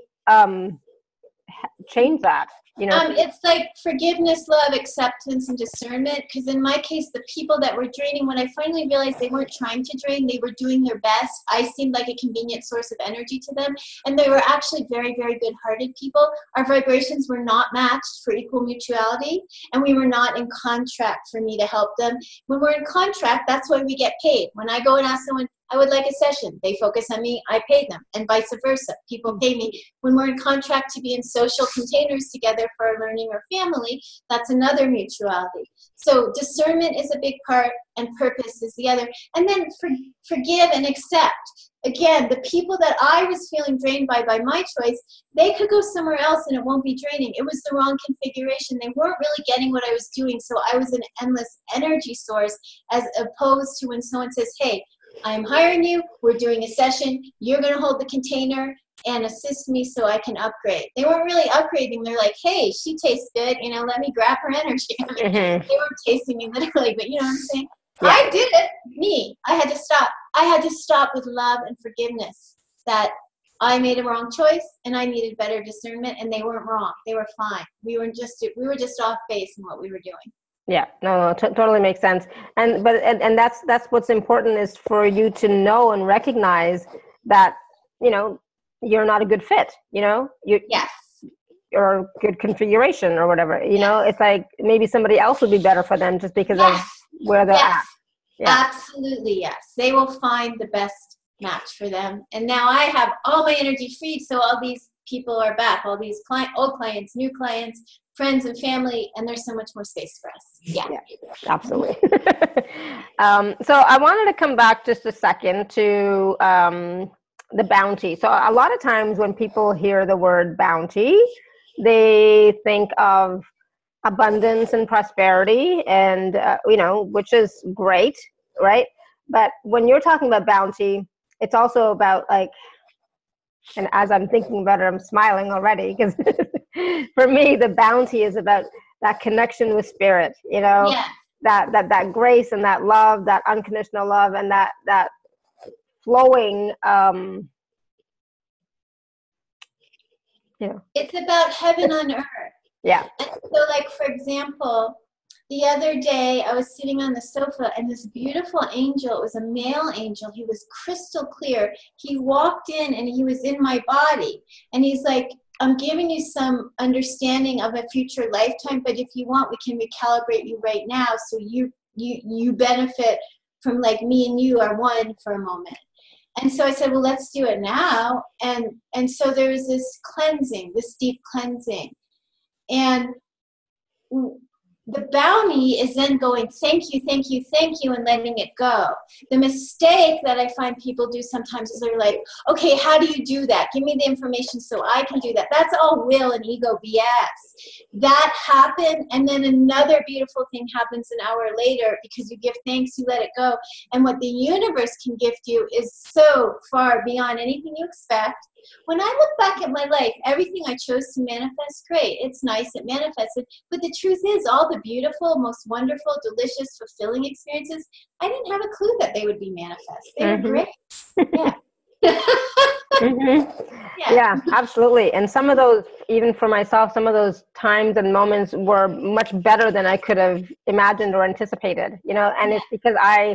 change that? It's like forgiveness, love, acceptance, and discernment. Because in my case, the people that were draining, when I finally realized they weren't trying to drain, they were doing their best. I seemed like a convenient source of energy to them. And they were actually very, very good-hearted people. Our vibrations were not matched for equal mutuality. And we were not in contract for me to help them. When we're in contract, that's why we get paid. When I go and ask someone, I would like a session, they focus on me, I pay them, and vice versa. People pay me. When we're in contract to be in social containers together for our learning or family, that's another mutuality. So discernment is a big part, and purpose is the other. And then forgive and accept. Again, the people that I was feeling drained by my choice, they could go somewhere else and it won't be draining. It was the wrong configuration. They weren't really getting what I was doing, so I was an endless energy source, as opposed to when someone says, hey, I'm hiring you, we're doing a session, you're going to hold the container and assist me so I can upgrade. They weren't really upgrading. They're like, hey, she tastes good, let me grab her energy. I mean, They weren't tasting me literally, but you know what I'm saying? Yeah. I did it, me. I had to stop. I had to stop with love and forgiveness, that I made a wrong choice and I needed better discernment, and they weren't wrong. They were fine. We were just off base in what we were doing. Yeah, no, totally makes sense. And that's what's important, is for you to know and recognize that, you're not a good fit, Yes. Or a good configuration or whatever, it's like maybe somebody else would be better for them just because of where they're at. Yeah. Absolutely, yes. They will find the best match for them. And now I have all my energy freed, so all these people are back, all these old clients, new clients, friends and family, and there's so much more space for us. Yeah, absolutely. So I wanted to come back just a second to the bounty. So a lot of times when people hear the word bounty, they think of abundance and prosperity, and which is great, right? But when you're talking about bounty, it's also about and as I'm thinking about it, I'm smiling already, because for me, the bounty is about that connection with spirit, yeah. that grace and that love, that unconditional love, and that flowing, It's about heaven on earth. Yeah. And so, for example, the other day I was sitting on the sofa, and this beautiful angel, it was a male angel, he was crystal clear. He walked in and he was in my body, and he's like, I'm giving you some understanding of a future lifetime, but if you want, we can recalibrate you right now so you benefit from me and you are one for a moment. And so I said, well, let's do it now. And so there was this cleansing, this deep cleansing. And the bounty is then going, thank you, thank you, thank you, and letting it go. The mistake that I find people do sometimes is they're like, okay, how do you do that? Give me the information so I can do that. That's all will and ego BS. That happened, and then another beautiful thing happens an hour later because you give thanks, you let it go. And what the universe can gift you is so far beyond anything you expect. When I look back at my life, everything I chose to manifest, great, it's nice, it manifested. But the truth is, all the beautiful, most wonderful, delicious, fulfilling experiences, I didn't have a clue that they would be manifest. They were great. Yeah. Yeah, absolutely. And some of those, even for myself, some of those times and moments were much better than I could have imagined or anticipated, and it's because I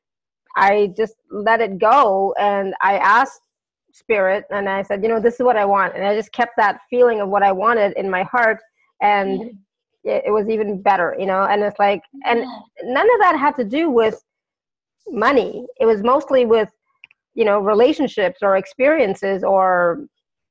just let it go, and I asked spirit, and I said, this is what I want, and I just kept that feeling of what I wanted in my heart, and it was even better, and it's and none of that had to do with money. It was mostly with relationships or experiences or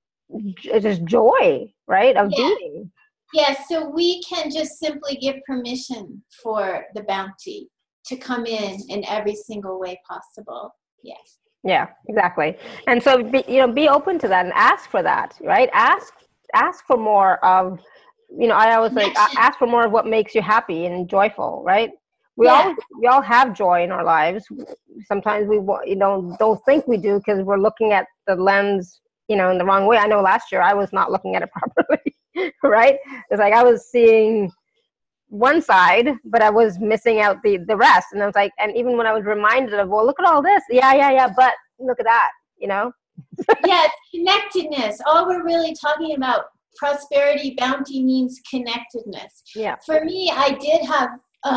just joy, right, of being. Yeah, so we can just simply give permission for the bounty to come in every single way possible. Yes. Yeah, exactly. And so be open to that and ask for that, right? Ask for more of, I always ask for more of what makes you happy and joyful, right? We all have joy in our lives. Sometimes we don't think we do because we're looking at the lens, in the wrong way. I know last year I was not looking at it properly, right? It's I was seeing one side, but I was missing out the rest. And I was and even when I was reminded of, well, look at all this. Yeah. But look at that, Yeah, it's connectedness. All we're really talking about, prosperity, bounty, means connectedness. Yeah. For me, I did have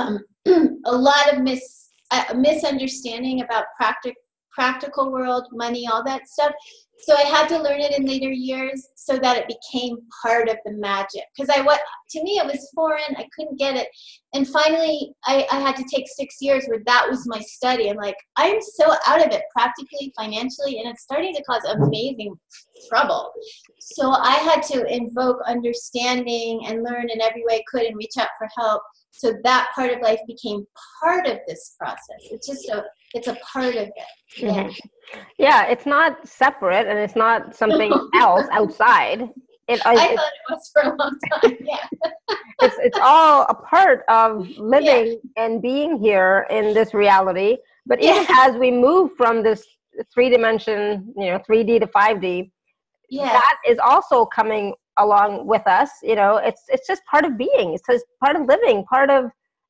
a lot of misunderstanding about practical world, money, all that stuff. So I had to learn it in later years so that it became part of the magic. Because to me, it was foreign. I couldn't get it. And finally, I had to take 6 years where that was my study. I'm I'm so out of it practically, financially, and it's starting to cause amazing trouble. So I had to invoke understanding and learn in every way I could and reach out for help. So that part of life became part of this process. It's just it's a part of it. Yeah. Yeah, it's not separate, and it's not something else outside. I thought it was for a long time. Yeah. It's all a part of living and being here in this reality. But even as we move from this 3-dimension, 3D to 5D, that is also coming along with us. It's just part of being. It's just part of living, part of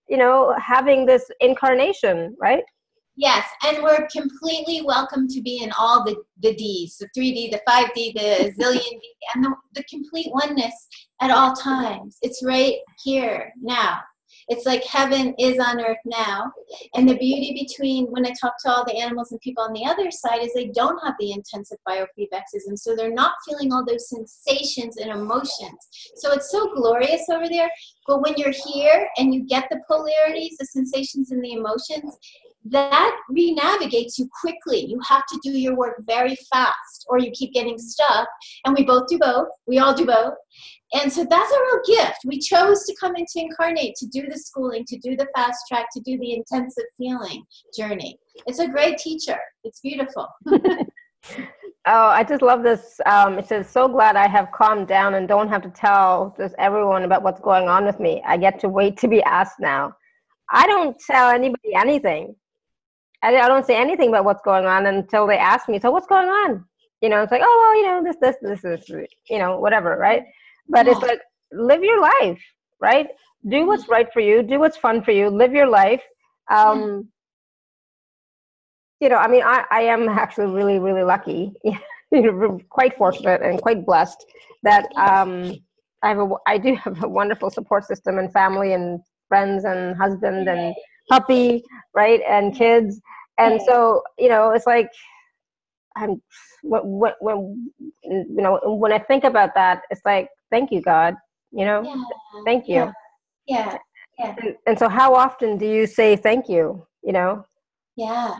having this incarnation, right? Yes, and we're completely welcome to be in all the Ds, the 3D, the 5D, the zillion D, and the complete oneness at all times. It's right here now. It's like heaven is on earth now. And the beauty between when I talk to all the animals and people on the other side is they don't have the intensive biofeedbackism. So they're not feeling all those sensations and emotions. So it's so glorious over there. But when you're here and you get the polarities, the sensations and the emotions, that re-navigates you quickly. You have to do your work very fast or you keep getting stuck. And we both do both. We all do both. And so that's a real gift. We chose to come into Incarnate to do the schooling, to do the fast track, to do the intensive feeling journey. It's a great teacher. It's beautiful. Oh, I just love this. It says, so glad I have calmed down and don't have to tell just everyone about what's going on with me. I get to wait to be asked now. I don't tell anybody anything. I don't say anything about what's going on until they ask me, so what's going on? You know, it's like, oh, well, you know, this, you know, whatever, right? But it's like, live your life, right? Do what's right for you. Do what's fun for you. Live your life. You know, I mean, I am actually really, really lucky, quite fortunate and quite blessed that I do have a wonderful support system and family and friends and husband and puppy, right, and kids. And so, you know, it's like, when I think about that, it's like, thank you, God, you know, thank you. Yeah. And so how often do you say thank you, you know? Yeah.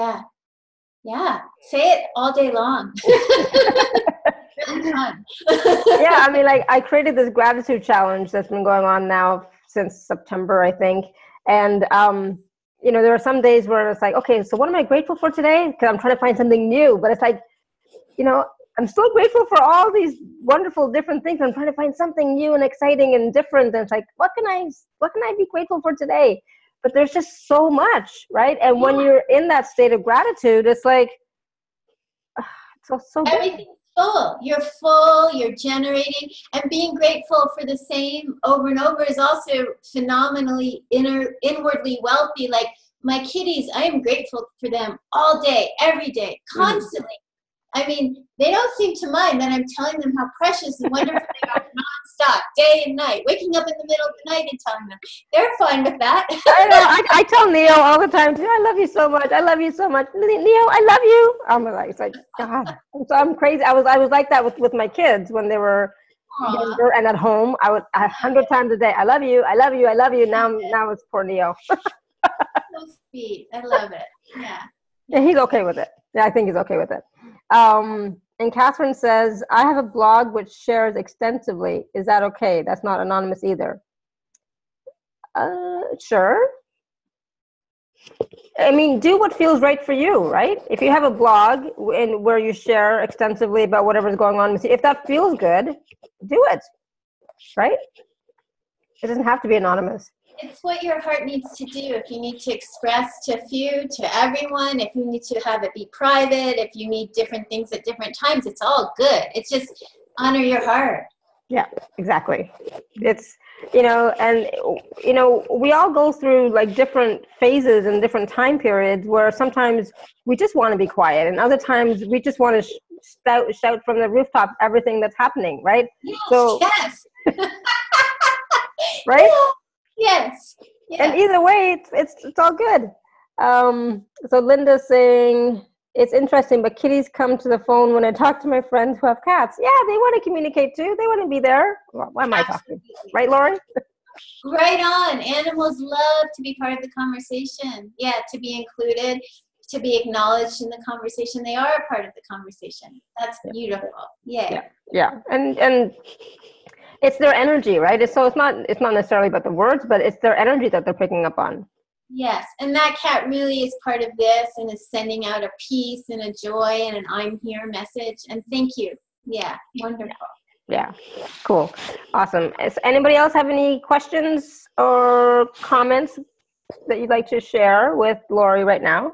Say it all day long. Really fun. Yeah, I mean, like, I created this gratitude challenge that's been going on now since September, I think. And, you know, there are some days where it's like, okay, so what am I grateful for today? Because I'm trying to find something new. But it's like, you know, I'm still grateful for all these wonderful different things. I'm trying to find something new and exciting and different. And it's like, what can I be grateful for today? But there's just so much, right? And when you're in that state of gratitude, it's like, so good. Everything's full. You're full, you're generating, and being grateful for the same over and over is also phenomenally inwardly wealthy. Like my kitties, I am grateful for them all day, every day, constantly. I mean, they don't seem to mind that I'm telling them how precious and wonderful they are nonstop, day and night, waking up in the middle of the night and telling them. They're fine with that. I know. I tell Neo all the time, too, I love you so much. I love you so much. Neo, I love you. I'm like, it's like, God. So I'm crazy. I was like that with my kids when they were younger and at home. I would 100 times a day, I love you, I love you, I love you. Now it's poor Neo. So sweet. I love it. Yeah, he's okay with it. Yeah, I think he's okay with it. And Catherine says, I have a blog which shares extensively. Is that okay? That's not anonymous either. Sure. I mean, do what feels right for you, right? If you have a blog where you share extensively about whatever's going on with you, if that feels good, do it, right? It doesn't have to be anonymous. It's what your heart needs to do. If you need to express to a few, to everyone, if you need to have it be private, if you need different things at different times, it's all good. It's just honor your heart. Yeah, exactly. It's, you know, and, you know, we all go through like different phases and different time periods where sometimes we just want to be quiet and other times we just want to shout from the rooftop everything that's happening, right? Yes. Right? Yes. And either way, it's all good. So Linda's saying, it's interesting, but kitties come to the phone when I talk to my friends who have cats. Yeah, they want to communicate too. They want to be there. Well, why am I talking? Right, Lori? Right on. Animals love to be part of the conversation. Yeah, to be included, to be acknowledged in the conversation. They are a part of the conversation. That's beautiful. Yeah. And it's their energy, right? It's not necessarily about the words, but it's their energy that they're picking up on. Yes, and that cat really is part of this and is sending out a peace and a joy and an I'm here message. And thank you. Yeah, wonderful. Yeah, cool. Awesome. Does anybody else have any questions or comments that you'd like to share with Lori right now?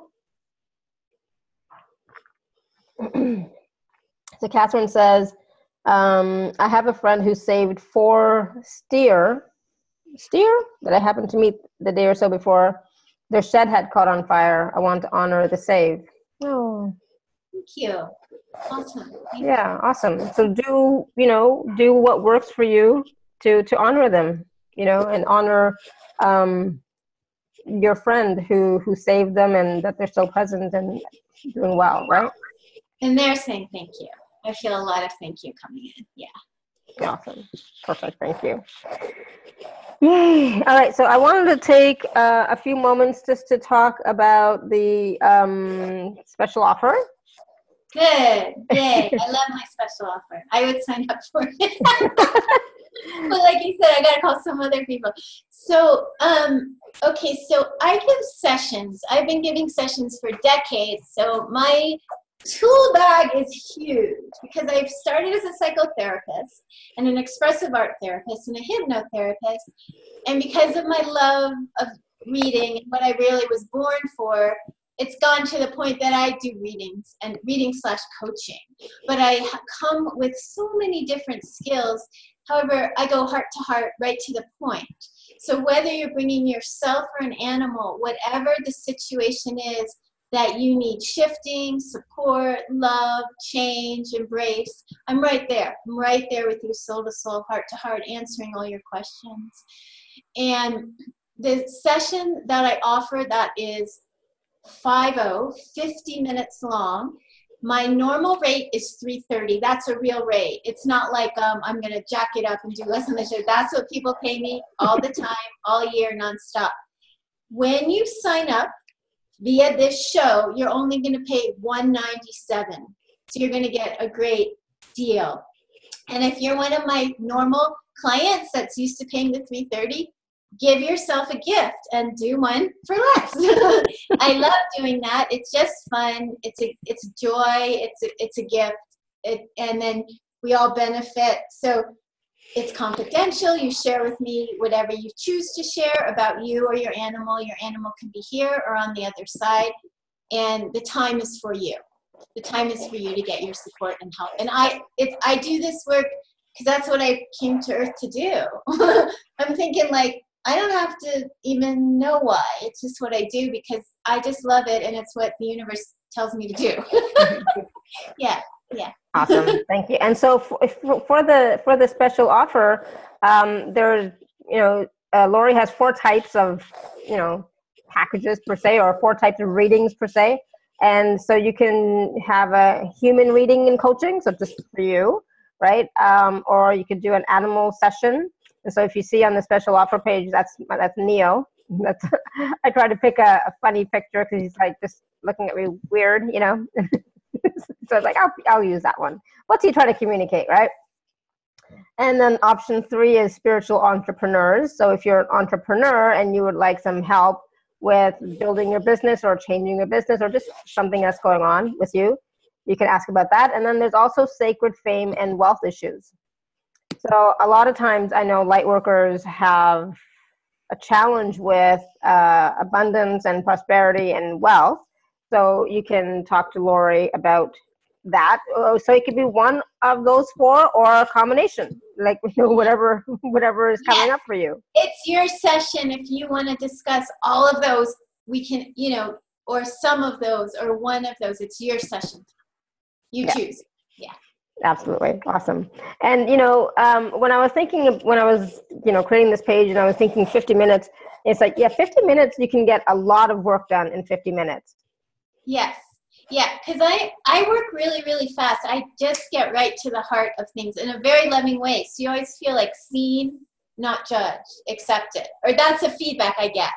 So Catherine says, I have a friend who saved 4 steer that I happened to meet the day or so before their shed had caught on fire. I want to honor the save. Oh, thank you. Awesome. Yeah, awesome. So do what works for you to honor them, you know, and honor your friend who saved them and that they're still present and doing well, right? And they're saying thank you. I feel a lot of thank you coming in. Yeah. Awesome. Perfect. Thank you. Yay. All right. So I wanted to take a few moments just to talk about the special offer. Good. Yay. I love my special offer. I would sign up for it. But like you said, I got to call some other people. So, okay. So I give sessions. I've been giving sessions for decades. So my tool bag is huge because I've started as a psychotherapist and an expressive art therapist and a hypnotherapist. And because of my love of reading and what I really was born for, it's gone to the point that I do readings and reading/coaching. But I come with so many different skills. However, I go heart to heart, right to the point. So whether you're bringing yourself or an animal, whatever the situation is, that you need shifting, support, love, change, embrace, I'm right there. I'm right there with you, soul to soul, heart to heart, answering all your questions. And the session that I offer that is 50 minutes long. My normal rate is $330. That's a real rate. It's not like I'm going to jack it up and do less on the show. That's what people pay me all the time, all year, nonstop. When you sign up, via this show, you're only going to pay $197. So you're going to get a great deal. And if you're one of my normal clients that's used to paying the $330, give yourself a gift and do one for less. I love doing that. It's just fun. It's joy. It's a gift. And then we all benefit. So it's confidential. You share with me whatever you choose to share about you or your animal. Your animal can be here or on the other side. And the time is for you. The time is for you to get your support and help. And I do this work because that's what I came to Earth to do. I'm thinking like, I don't have to even know why. It's just what I do because I just love it and it's what the universe tells me to do. Yeah. Awesome. Thank you. And so for the special offer, there's, Lori has 4 types of, packages per se, or 4 types of readings per se. And so you can have a human reading and coaching, so just for you, right? Or you could do an animal session. And so if you see on the special offer page, that's Neo. I try to pick a funny picture because he's like just looking at me weird, So it's like, I'll use that one. What's he trying to communicate, right? And then option 3 is spiritual entrepreneurs. So if you're an entrepreneur and you would like some help with building your business or changing your business or just something that's going on with you, you can ask about that. And then there's also sacred fame and wealth issues. So a lot of times I know light workers have a challenge with abundance and prosperity and wealth. So you can talk to Lori about that. So it could be one of those 4 or a combination, like whatever is coming up for you. It's your session. If you want to discuss all of those, we can, or some of those or one of those. It's your session. You choose. Yeah. Absolutely. Awesome. And, when I was creating this page and I was thinking 50 minutes, it's like, 50 minutes, you can get a lot of work done in 50 minutes. Yes. Yeah. Because I work really, really fast. I just get right to the heart of things in a very loving way. So you always feel like seen, not judged, accepted, or that's the feedback I get.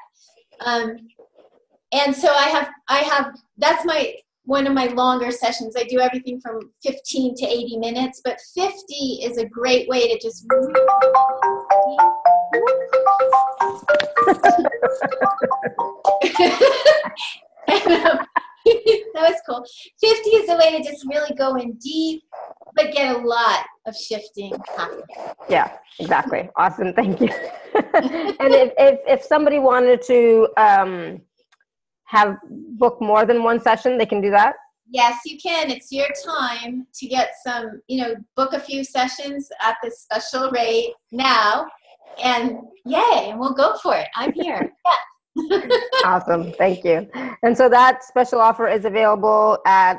And so I have, that's one of my longer sessions. I do everything from 15 to 80 minutes, but 50 is a great way to just that was cool. 50 is a way to just really go in deep, but get a lot of shifting happening. Yeah, exactly. Awesome. Thank you. And if somebody wanted to have book more than one session, they can do that? Yes, you can. It's your time to get some, book a few sessions at this special rate now. And yay, and we'll go for it. I'm here. Yeah. Awesome. Thank you. And so that special offer is available at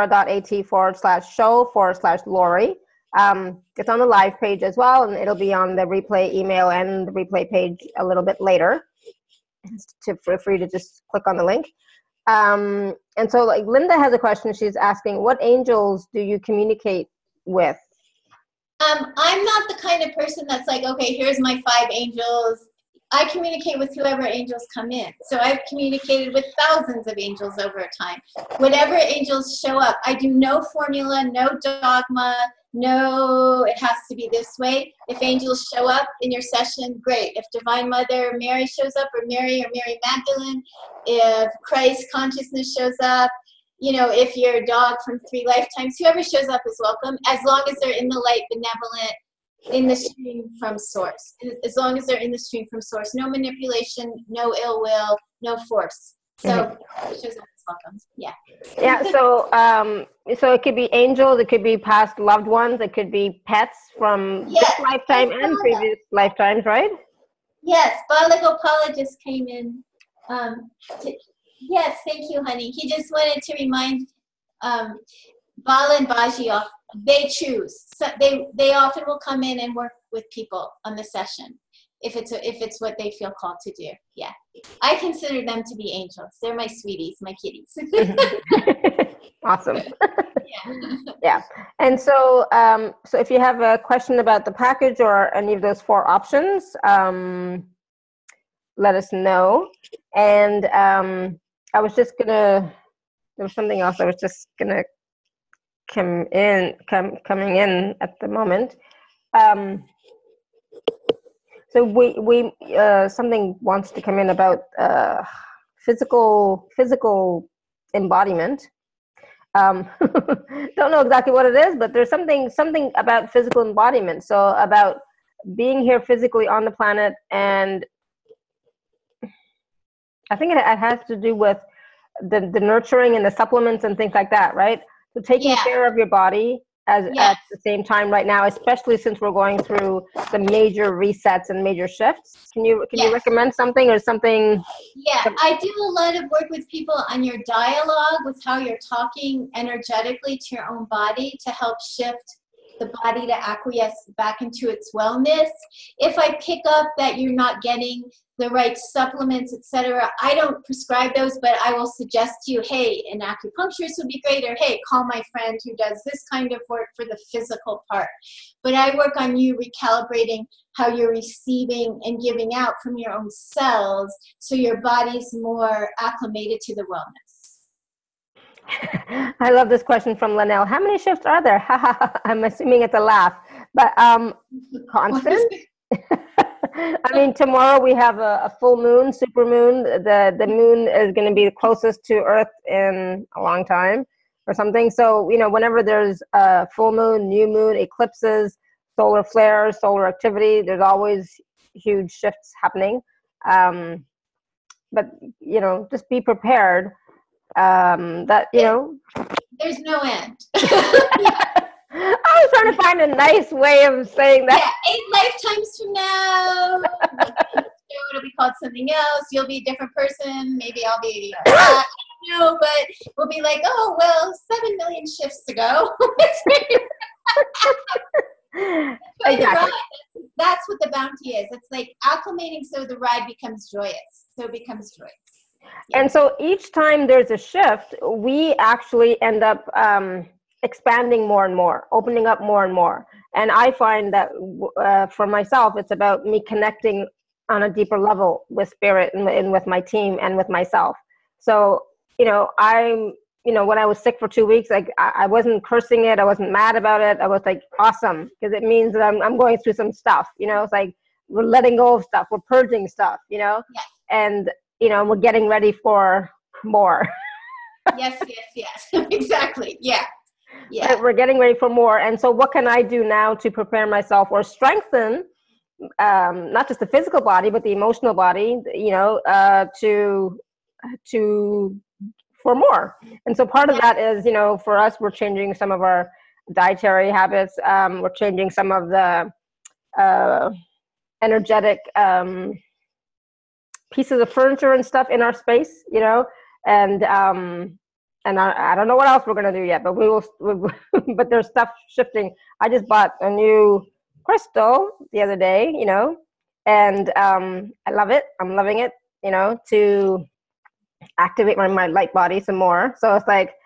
alara.at/show/Lori. It's on the live page as well, and it'll be on the replay email and the replay page a little bit later. Feel free to just click on the link. And so like Linda has a question. She's asking, what angels do you communicate with? I'm not the kind of person that's like, okay, here's my 5 angels. I communicate with whoever angels come in. So I've communicated with thousands of angels over time. Whatever angels show up, I do no formula, no dogma, no, it has to be this way. If angels show up in your session, great. If Divine Mother Mary shows up, or Mary Magdalene, if Christ consciousness shows up, you know, if you're a dog from 3 lifetimes, whoever shows up is welcome, as long as they're in the light, benevolent, in the stream from source. As long as they're in the stream from source. No manipulation, no ill will, no force. So it shows up as welcome. Yeah. Yeah. So it could be angels, it could be past loved ones, it could be pets from this lifetime and previous lifetimes, right? Yes. Bala Gopala just came in. Yes, thank you, honey. He just wanted to remind Bala and Baji off. They choose. So they often will come in and work with people on the session if it's what they feel called to do. Yeah, I consider them to be angels. They're my sweeties, my kitties. Awesome. Yeah. And so so if you have a question about the package or any of those 4 options, let us know. And I was just gonna. There was something else I was just gonna coming in at the moment. So we something wants to come in about physical embodiment. Don't know exactly what it is, but there's something about physical embodiment. So about being here physically on the planet, and I think it has to do with the nurturing and the supplements and things like that, right? So taking care of your body at the same time right now, especially since we're going through the major resets and major shifts. Can you recommend something or something? Yeah, I do a lot of work with people on your dialogue, with how you're talking energetically to your own body to help shift the body to acquiesce back into its wellness. If I pick up that you're not getting the right supplements, etc., I don't prescribe those, but I will suggest to you, hey, an acupuncturist would be great, or hey, call my friend who does this kind of work for the physical part. But I work on you recalibrating how you're receiving and giving out from your own cells so your body's more acclimated to the wellness. I love this question from Linnell. How many shifts are there? I'm assuming it's a laugh, but constant. I mean, tomorrow we have a full moon, super moon. The moon is going to be the closest to Earth in a long time, or something. So whenever there's a full moon, new moon, eclipses, solar flares, solar activity, there's always huge shifts happening. But just be prepared. That there's no end. I was trying to find a nice way of saying that. Yeah, 8 lifetimes from now, it'll be called something else. You'll be a different person. Maybe I'll be, I don't know, but we'll be like, oh, well, 7 million shifts to go. Exactly. That's what the bounty is. It's like acclimating so the ride becomes joyous. So it becomes joyous. Yeah. And so each time there's a shift, we actually end up expanding more and more, opening up more and more. And I find that for myself, it's about me connecting on a deeper level with spirit and with my team and with myself. So, when I was sick for 2 weeks, like I wasn't cursing it. I wasn't mad about it. I was like, awesome. Because it means that I'm going through some stuff, it's like we're letting go of stuff. We're purging stuff, and, we're getting ready for more. Yes. Exactly. Yeah. Right? We're getting ready for more. And so what can I do now to prepare myself or strengthen, not just the physical body, but the emotional body, for more. And so part of that is, for us, we're changing some of our dietary habits. We're changing some of the energetic pieces of furniture and stuff in our space, and I don't know what else we're going to do yet, but we will, but there's stuff shifting. I just bought a new crystal the other day, and I love it. I'm loving it, to activate my light body some more. So it's like,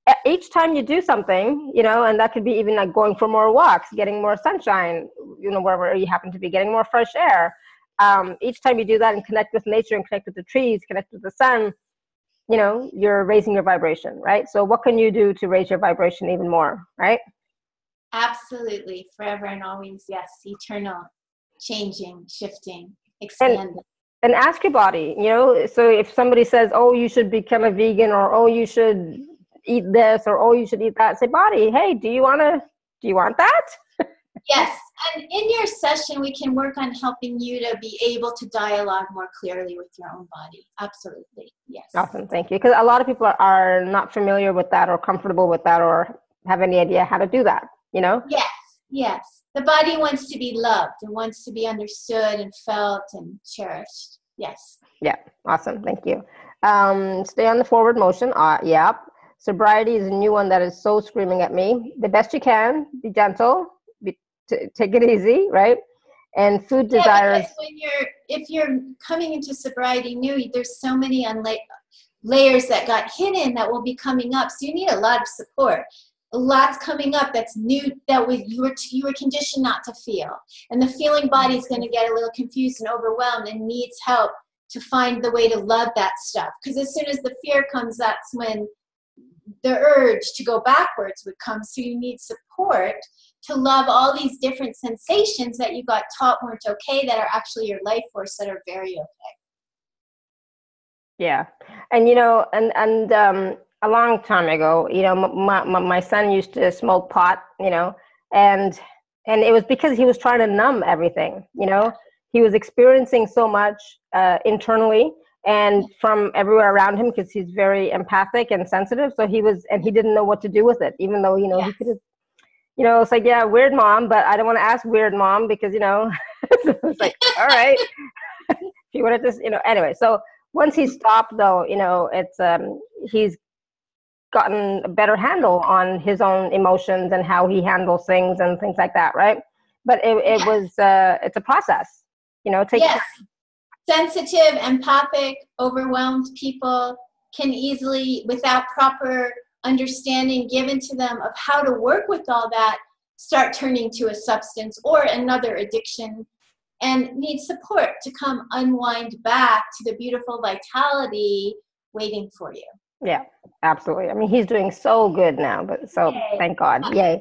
each time you do something, you know, and that could be even like going for more walks, getting more sunshine, you know, wherever you happen to be, getting more fresh air. Each time you do that and connect with nature and connect with the trees, connect with the sun, you know, you're raising your vibration, right? So what can you do to raise your vibration even more, right? Absolutely. Forever and always. Yes. Eternal, changing, shifting, expanding. And ask your body, you know, so if somebody says, oh, you should become a vegan, or, oh, you should eat this, or, oh, you should eat that, say, body, hey, do you want that? Yes. And in your session, we can work on helping you to be able to dialogue more clearly with your own body. Absolutely. Yes. Awesome. Thank you. Because a lot of people are not familiar with that or comfortable with that or have any idea how to do that, you know? Yes. Yes. The body wants to be loved. It wants to be understood and felt and cherished. Yes. Yeah. Awesome. Thank you. Stay on the forward motion. Yep. Sobriety is a new one that is so screaming at me. The best you can. Be gentle. Take it easy, right? And food desires. If you're coming into sobriety new, there's so many layers that got hidden that will be coming up. So you need a lot of support. A lot's coming up that's new that you were conditioned not to feel. And the feeling body is going to get a little confused and overwhelmed and needs help to find the way to love that stuff. Because as soon as the fear comes, that's when the urge to go backwards would come. So you need support to love all these different sensations that you got taught weren't okay, that are actually your life force, that are very okay. Yeah. And, you know, and a long time ago, you know, my son used to smoke pot, you know, and it was because he was trying to numb everything, you know. He was experiencing so much internally and from everywhere around him, because he's very empathic and sensitive. So he didn't know what to do with it, even though, you know, he could have, you know, it's like, yeah, weird mom, but I don't want to ask weird mom because, you know, it's like, all right, if you wanted to, you know, anyway. So once he stopped, though, you know, it's he's gotten a better handle on his own emotions and how he handles things and things like that, right? But it's a process, you know. Take time. Sensitive, empathic, overwhelmed people can easily, without proper understanding given to them of how to work with all that, start turning to a substance or another addiction, and need support to come unwind back to the beautiful vitality waiting for you. Yeah, absolutely. I mean, he's doing so good now, but so Yay. Thank God. Yay.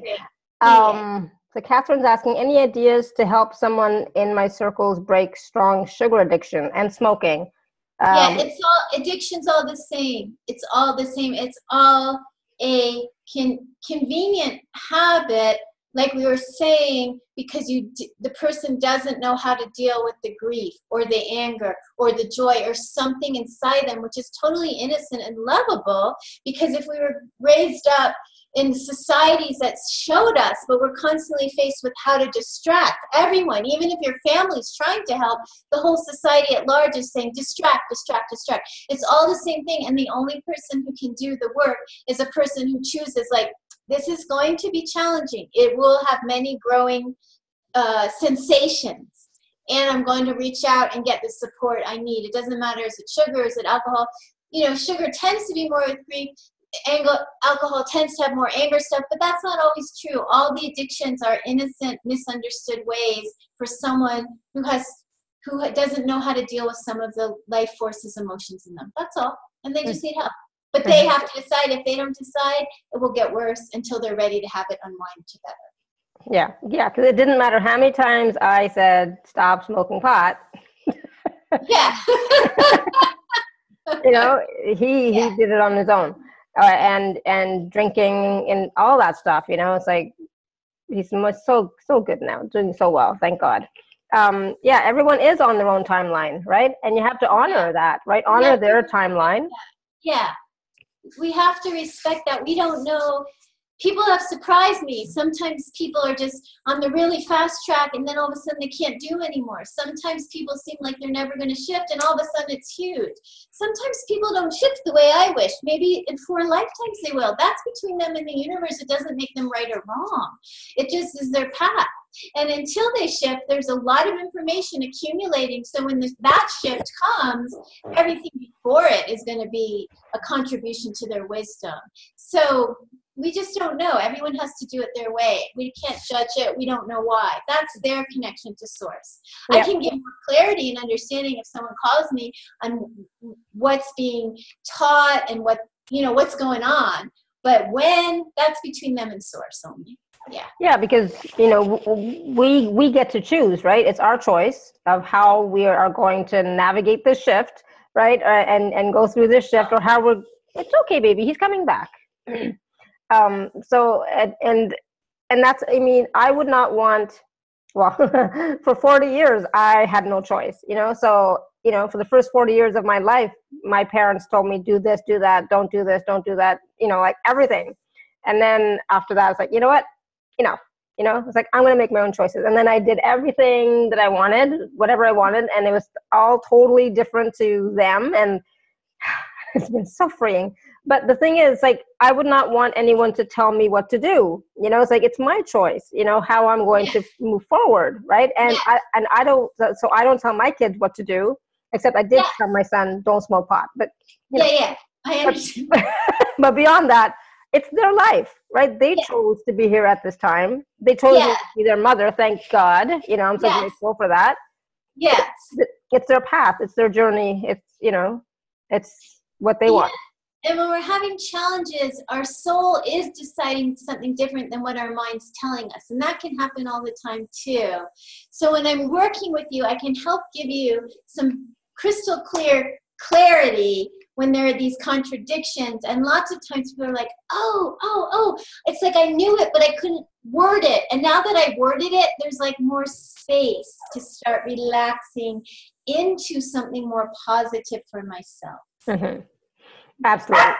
So Catherine's asking, any ideas to help someone in my circles break strong sugar addiction and smoking? It's all, addiction's all the same. It's all the same. It's all a convenient habit, like we were saying, because the person doesn't know how to deal with the grief or the anger or the joy or something inside them, which is totally innocent and lovable. Because if we were raised up in societies that showed us, but we're constantly faced with how to distract everyone, even if your family's trying to help, the whole society at large is saying distract, distract, distract. It's all the same thing, and the only person who can do the work is a person who chooses, like, this is going to be challenging. It will have many growing sensations, and I'm going to reach out and get the support I need. It doesn't matter, is it sugar, is it alcohol? You know, sugar tends to be more with grief. Alcohol tends to have more anger stuff, but that's not always true. All the addictions are innocent, misunderstood ways for someone who doesn't know how to deal with some of the life forces, emotions in them. That's all. And they just need help. But they have to decide. If they don't decide, it will get worse until they're ready to have it unwind together. Yeah, because it didn't matter how many times I said, stop smoking pot. Yeah. You know, he did it on his own. And drinking and all that stuff, you know, it's like he's so good now, doing so well, thank God. Everyone is on their own timeline, right? And you have to honor that, right? Honor their timeline. Yeah, we have to respect that. We don't know. People have surprised me. Sometimes people are just on the really fast track, and then all of a sudden they can't do anymore. Sometimes people seem like they're never going to shift, and all of a sudden it's huge. Sometimes people don't shift the way I wish. Maybe in 4 lifetimes they will. That's between them and the universe. It doesn't make them right or wrong. It just is their path. And until they shift, there's a lot of information accumulating. So when that shift comes, everything before it is going to be a contribution to their wisdom. So we just don't know. Everyone has to do it their way. We can't judge it. We don't know why. That's their connection to source. Yeah. I can get more clarity and understanding if someone calls me on what's being taught and what's going on. But when, that's between them and source only. Yeah. Yeah, because we get to choose, right? It's our choice of how we are going to navigate this shift, right? And go through this shift, or how we're. It's okay, baby. He's coming back. So and that's. I mean, I would not want. Well, for 40 years, I had no choice. So for the first 40 years of my life, my parents told me, do this, do that, don't do this, don't do that. Like everything. And then after that, it's like, you know what? It's like, I'm going to make my own choices. And then I did everything that I wanted, whatever I wanted. And it was all totally different to them. And it's been so freeing. But the thing is, like, I would not want anyone to tell me what to do. It's like, it's my choice, how I'm going to move forward. Right. And I don't tell my kids what to do, except I did tell my son, don't smoke pot. But I understand. But beyond that, it's their life, right? They chose to be here at this time. They chose to be their mother. Thank God. I'm so grateful for that. Yes. It's their path. It's their journey. It's, it's what they want. And when we're having challenges, our soul is deciding something different than what our mind's telling us. And that can happen all the time too. So when I'm working with you, I can help give you some crystal clear clarity when there are these contradictions. And lots of times people are like, oh, it's like I knew it, but I couldn't word it. And now that I worded it, there's like more space to start relaxing into something more positive for myself. Mm-hmm. Absolutely.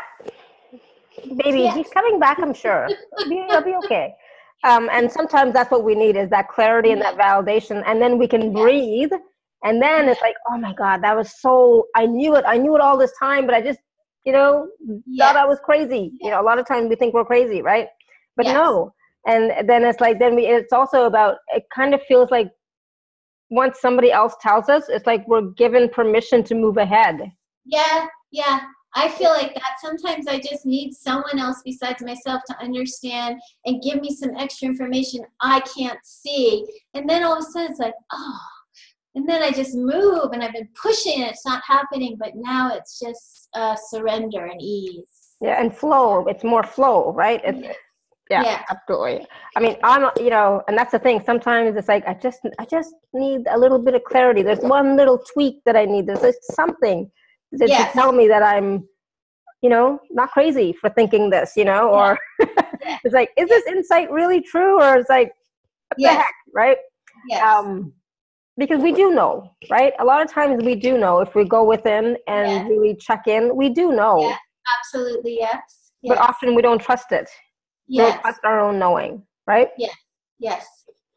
Baby, he's coming back, I'm sure. He'll be okay. And sometimes that's what we need, is that clarity and that validation. And then we can breathe. And then it's like, oh my God, that was so, I knew it all this time, but I just, thought I was crazy. A lot of times we think we're crazy, right? But no. And then it's like, it's also about, it kind of feels like once somebody else tells us, it's like we're given permission to move ahead. Yeah. I feel like that. Sometimes I just need someone else besides myself to understand and give me some extra information I can't see. And then all of a sudden it's like, oh. And then I just move, and I've been pushing, and it's not happening, but now it's just surrender and ease. Yeah, and flow. It's more flow, right? Yeah, absolutely. I mean, and that's the thing. Sometimes it's like, I just need a little bit of clarity. There's one little tweak that I need. There's something to tell me that I'm, not crazy for thinking this, or it's like, is this insight really true? Or it's like, what the heck, right? Yes. Because we do know, right? A lot of times we do know if we go within and really check in, we do know. Yeah, absolutely, yes. But often we don't trust it. We don't trust our own knowing, right? Yes.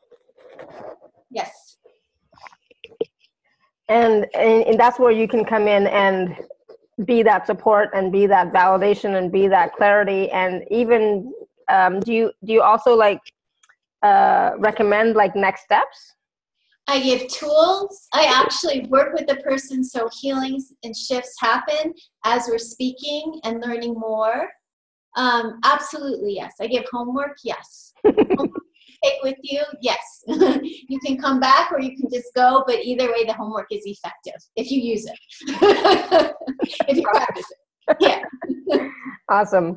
And that's where you can come in and be that support and be that validation and be that clarity. And even, do you also recommend next steps? I give tools. I actually work with the person so healings and shifts happen as we're speaking and learning more. Absolutely, yes. I give homework, yes. Homework take with you, yes. You can come back or you can just go, but either way, the homework is effective if you use it. If you practice it. Yeah. Awesome.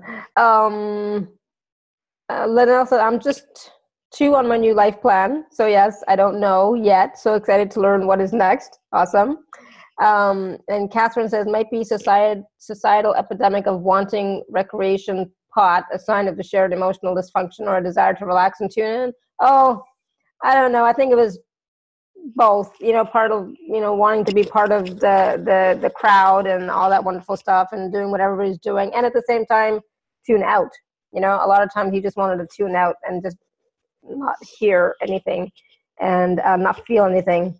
Lynelle said, I'm just 2 on my new life plan. So yes, I don't know yet. So excited to learn what is next. Awesome. And Catherine says, might be societal epidemic of wanting recreation pot, a sign of the shared emotional dysfunction or a desire to relax and tune in. Oh, I don't know. I think it was both, part of, wanting to be part of the crowd and all that wonderful stuff and doing what everybody's doing. And at the same time, tune out. A lot of times he just wanted to tune out and just not hear anything and not feel anything.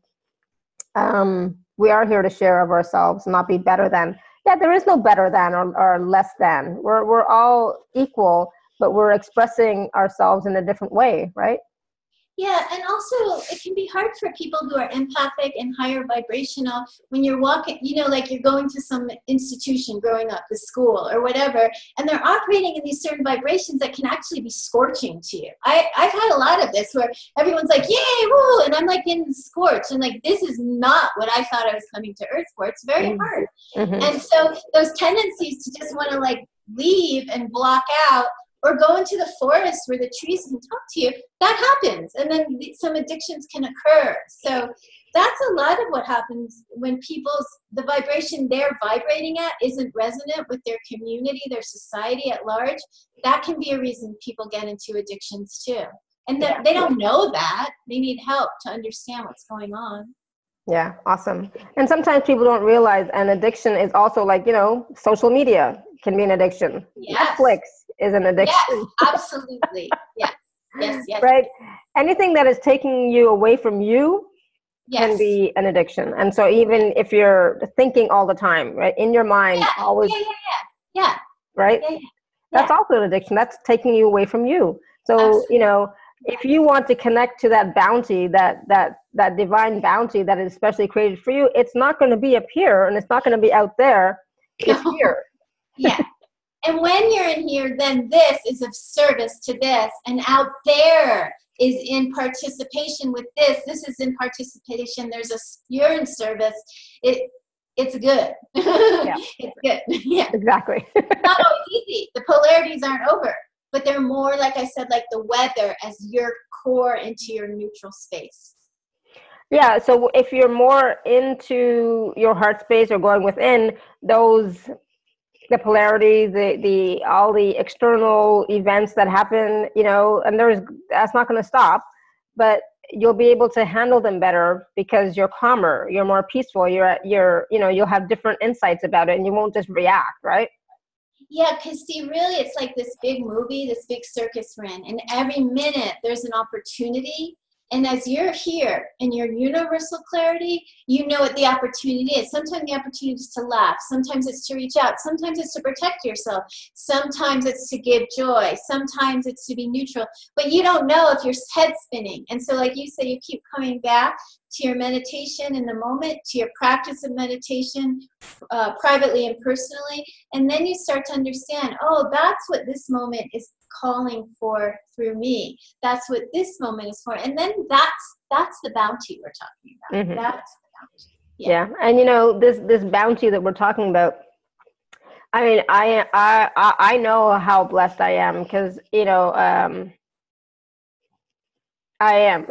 We are here to share of ourselves, not be better than. Yeah, there is no better than or less than. We're all equal, but we're expressing ourselves in a different way, right? Yeah, and also it can be hard for people who are empathic and higher vibrational when you're walking, like you're going to some institution growing up, the school or whatever, and they're operating in these certain vibrations that can actually be scorching to you. I've had a lot of this where everyone's like, yay, woo, and I'm like in scorch, and like, this is not what I thought I was coming to Earth for. It's very hard. And so those tendencies to just want to like leave and block out, or go into the forest where the trees can talk to you, that happens. And then some addictions can occur. So that's a lot of what happens when the vibration they're vibrating at isn't resonant with their community, their society at large. That can be a reason people get into addictions too. And they don't know that. They need help to understand what's going on. Yeah, awesome. And sometimes people don't realize an addiction is also like, social media can be an addiction. Yes. Netflix is an addiction. Yes, absolutely. Yes. Right? Anything that is taking you away from you can Yes. be an addiction. And so even if you're thinking all the time, right, in your mind, always, Yeah. right? Yeah. That's also an addiction. That's taking you away from you. So, Absolutely. If you want to connect to that bounty, that divine bounty that is especially created for you, it's not going to be up here and it's not going to be out there. It's here. Yeah. And when you're in here, then this is of service to this. And out there is in participation with this. This is in participation. You're in service. It's good. Yeah. It's good. Yeah. Exactly. It's not always easy. The polarities aren't over. But they're more, like I said, like the weather as your core into your neutral space. Yeah, so if you're more into your heart space or going within, the polarities, the all the external events that happen, and that's not going to stop, but you'll be able to handle them better because you're calmer, you're more peaceful, you'll have different insights about it, and you won't just react, right? Yeah, because see, really, it's like this big movie, this big circus we're in, and every minute there's an opportunity. And as you're here in your universal clarity, you know what the opportunity is. Sometimes the opportunity is to laugh. Sometimes it's to reach out. Sometimes it's to protect yourself. Sometimes it's to give joy. Sometimes it's to be neutral. But you don't know if your head's spinning. And so like you say, you keep coming back to your meditation in the moment, to your practice of meditation, privately and personally. And then you start to understand, oh, that's what this moment is calling for through me. That's what this moment is for. And then that's the bounty we're talking about. Mm-hmm. That's the bounty. Yeah. And this bounty that we're talking about, I mean, I know how blessed I am because, I am.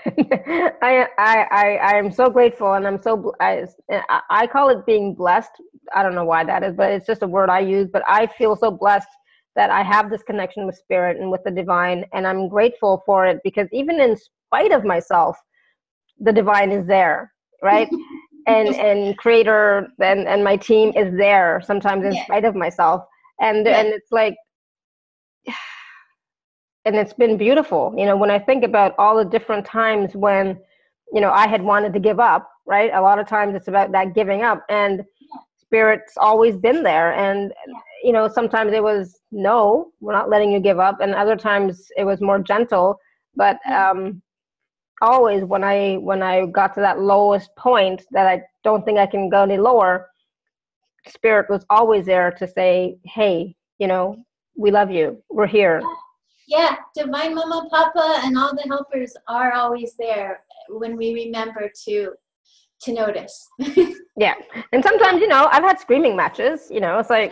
I am so grateful, and I call it being blessed. I don't know why that is, but it's just a word I use. But I feel so blessed that I have this connection with spirit and with the divine, and I'm grateful for it because even in spite of myself, the divine is there, right? and creator and my team is there sometimes in spite of myself, and it's like. And it's been beautiful, when I think about all the different times when, I had wanted to give up, right? A lot of times it's about that giving up, and spirit's always been there. And, sometimes it was, no, we're not letting you give up. And other times it was more gentle. But always when I got to that lowest point that I don't think I can go any lower, spirit was always there to say, hey, we love you. We're here. Yeah, Divine Mama, Papa, and all the helpers are always there when we remember to notice. Yeah, and sometimes, I've had screaming matches, it's like...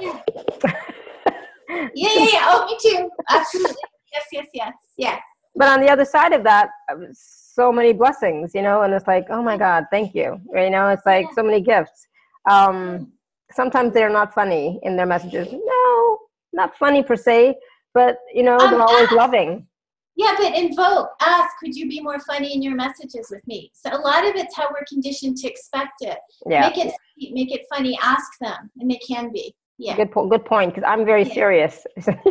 Yeah. Oh, me too. Absolutely. Yes. Yeah. But on the other side of that, so many blessings, and it's like, oh my God, thank you. It's like so many gifts. Sometimes they're not funny in their messages. No, not funny per se. But, they're always loving. Yeah, but invoke, ask, could you be more funny in your messages with me? So a lot of it's how we're conditioned to expect it. Yeah. Make it sweet, make it funny, ask them, and they can be. Yeah. Good point, because I'm very serious.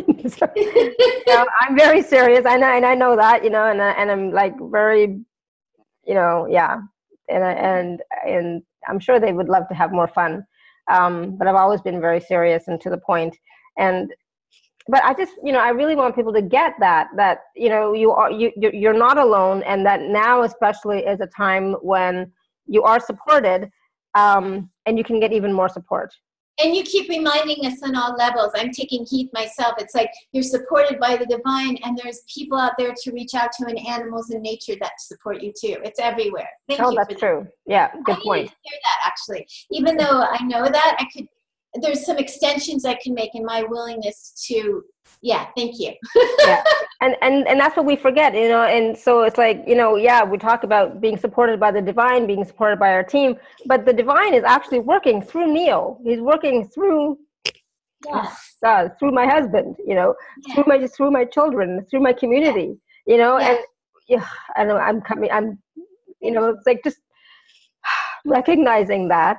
I'm very serious. I know that, and I'm like very, yeah. And I'm sure they would love to have more fun. But I've always been very serious and to the point. And but I just, I really want people to get that, you're not alone, and that now especially is a time when you are supported, and you can get even more support. And you keep reminding us on all levels. I'm taking heed myself. It's like you're supported by the divine, and there's people out there to reach out to, and animals in nature that support you too. It's everywhere. Thank you. That's true. Yeah, good point. I needed to hear that, actually. Even though I know that, there's some extensions I can make in my willingness to, thank you. Yeah. And that's what we forget, and so it's like, we talk about being supported by the divine, being supported by our team, but the divine is actually working through Neil. He's working through through my husband, through my children, through my community, and I'm it's like just recognizing that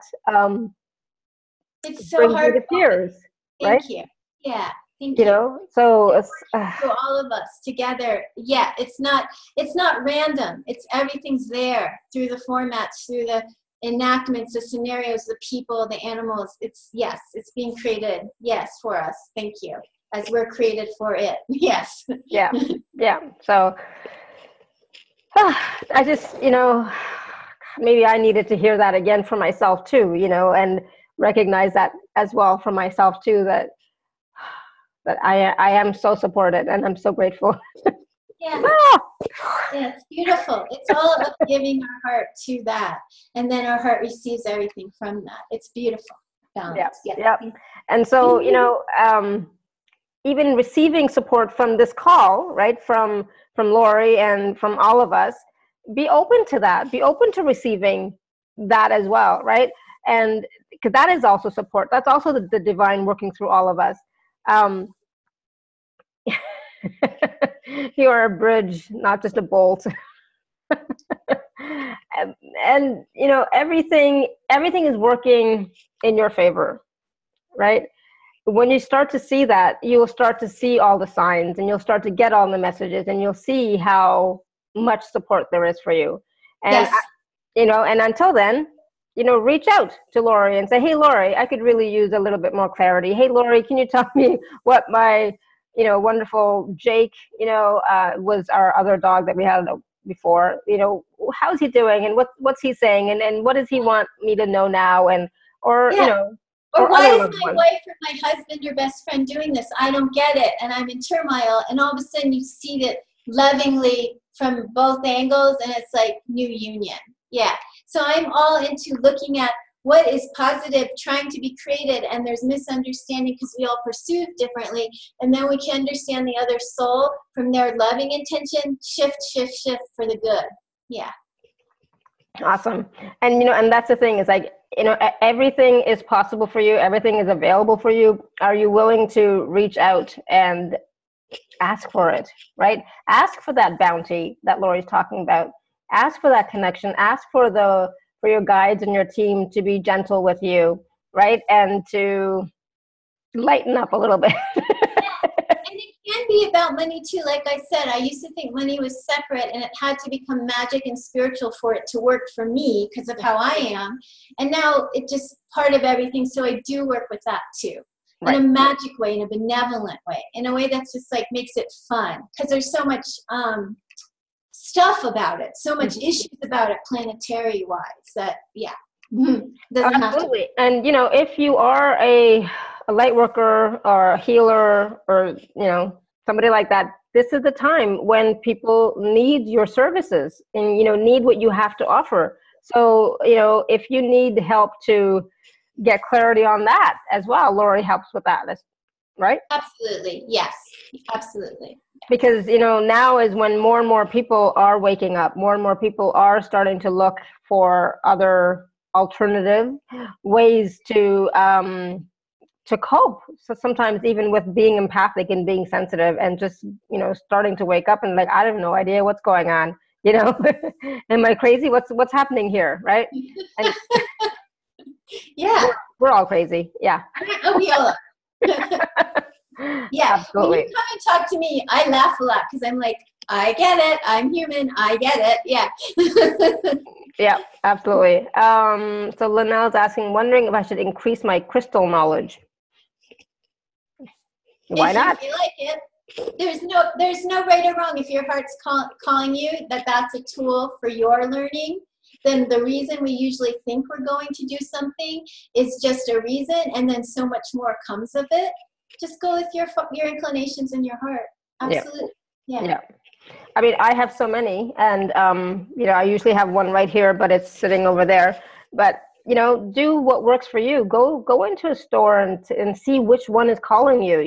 it's so hard to tears, right? Thank you. Yeah. Thank you. So it's for all of us together. Yeah, it's not random. It's everything's there through the formats, through the enactments, the scenarios, the people, the animals. It's being created. Yes, for us. Thank you. As we're created for it. Yes. Yeah. So I just, maybe I needed to hear that again for myself too, and recognize that as well for myself too, that I am so supported, and I'm so grateful. Yeah. Yeah, it's beautiful. It's all about giving our heart to that, and then our heart receives everything from that. It's beautiful. Balance. Yeah. And so, even receiving support from this call, right, from Lori and from all of us, be open to that. Be open to receiving that as well, right? And because that is also support. That's also the divine working through all of us. You are a bridge, not just a bolt. and everything is working in your favor, right? When you start to see that, you'll start to see all the signs, and you'll start to get all the messages, and you'll see how much support there is for you. And and until then, reach out to Lori and say, hey, Lori, I could really use a little bit more clarity. Hey, Lori, can you tell me what my, wonderful Jake, was our other dog that we had before, how's he doing, and what's he saying, and what does he want me to know now, or why is my wife or my husband or best friend doing this? I don't get it, and I'm in turmoil, and all of a sudden you see it lovingly from both angles, and it's like new union. Yeah. So I'm all into looking at what is positive, trying to be created, and there's misunderstanding because we all pursue differently, and then we can understand the other soul from their loving intention, shift for the good. Yeah. Awesome. And, and that's the thing is like, everything is possible for you. Everything is available for you. Are you willing to reach out and ask for it, right? Ask for that bounty that Lori's talking about. Ask for that connection. Ask for your guides and your team to be gentle with you, right? And to lighten up a little bit. And it can be about money too. Like I said, I used to think money was separate, and it had to become magic and spiritual for it to work for me because of how I am. And now it's just part of everything. So I do work with that too. Right. In a magic way, in a benevolent way, in a way that's just like makes it fun. Because there's so much stuff about it, so much issues about it planetary wise that doesn't absolutely have to. And if you are a light worker or a healer or somebody like that, this is the time when people need your services and need what you have to offer. So if you need help to get clarity on that as well, Lori helps with that, right? Absolutely. Yes, absolutely. Because now is when more and more people are waking up. More and more people are starting to look for other alternative ways to cope. So sometimes even with being empathic and being sensitive, and just starting to wake up and like, I have no idea what's going on. Am I crazy? What's happening here, right? And yeah, we're all crazy. Yeah. Oh, we all are. Yeah, absolutely. When you come and talk to me, I laugh a lot because I'm like, I get it. I'm human. I get it. Yeah. Yeah, absolutely. So Linnell's asking, wondering if I should increase my crystal knowledge. Why not? If you feel like it. There's no right or wrong. If your heart's calling you that's a tool for your learning, then the reason we usually think we're going to do something is just a reason, and then so much more comes of it. Just go with your inclinations in your heart. Absolutely. Yeah. I mean, I have so many, and I usually have one right here, but it's sitting over there. But do what works for you. Go into a store and see which one is calling you.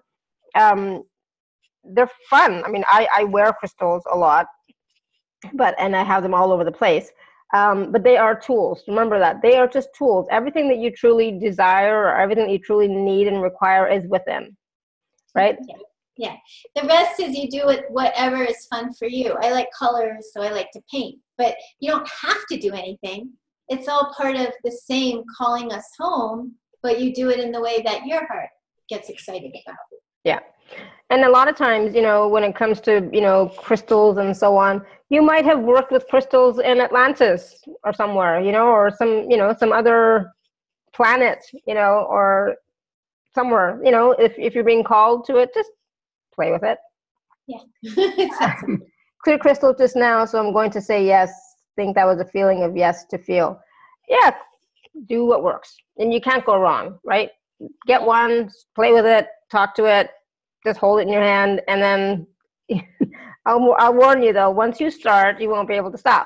They're fun. I mean, I wear crystals a lot, and I have them all over the place. But they are tools. Remember that. They are just tools. Everything that you truly desire or everything that you truly need and require is within, right? Yeah. The rest is you do it whatever is fun for you. I like colors, so I like to paint. But you don't have to do anything. It's all part of the same calling us home, but you do it in the way that your heart gets excited about. Yeah. And a lot of times, when it comes to, crystals and so on, you might have worked with crystals in Atlantis or somewhere, or some other planet, or somewhere, if you're being called to it, just play with it. Yeah. Clear crystal just now, so I'm going to say yes. Think that was a feeling of yes to feel. Yeah, do what works. And you can't go wrong, right? Get one, play with it, talk to it, just hold it in your hand, and then I'll warn you though, once you start, you won't be able to stop.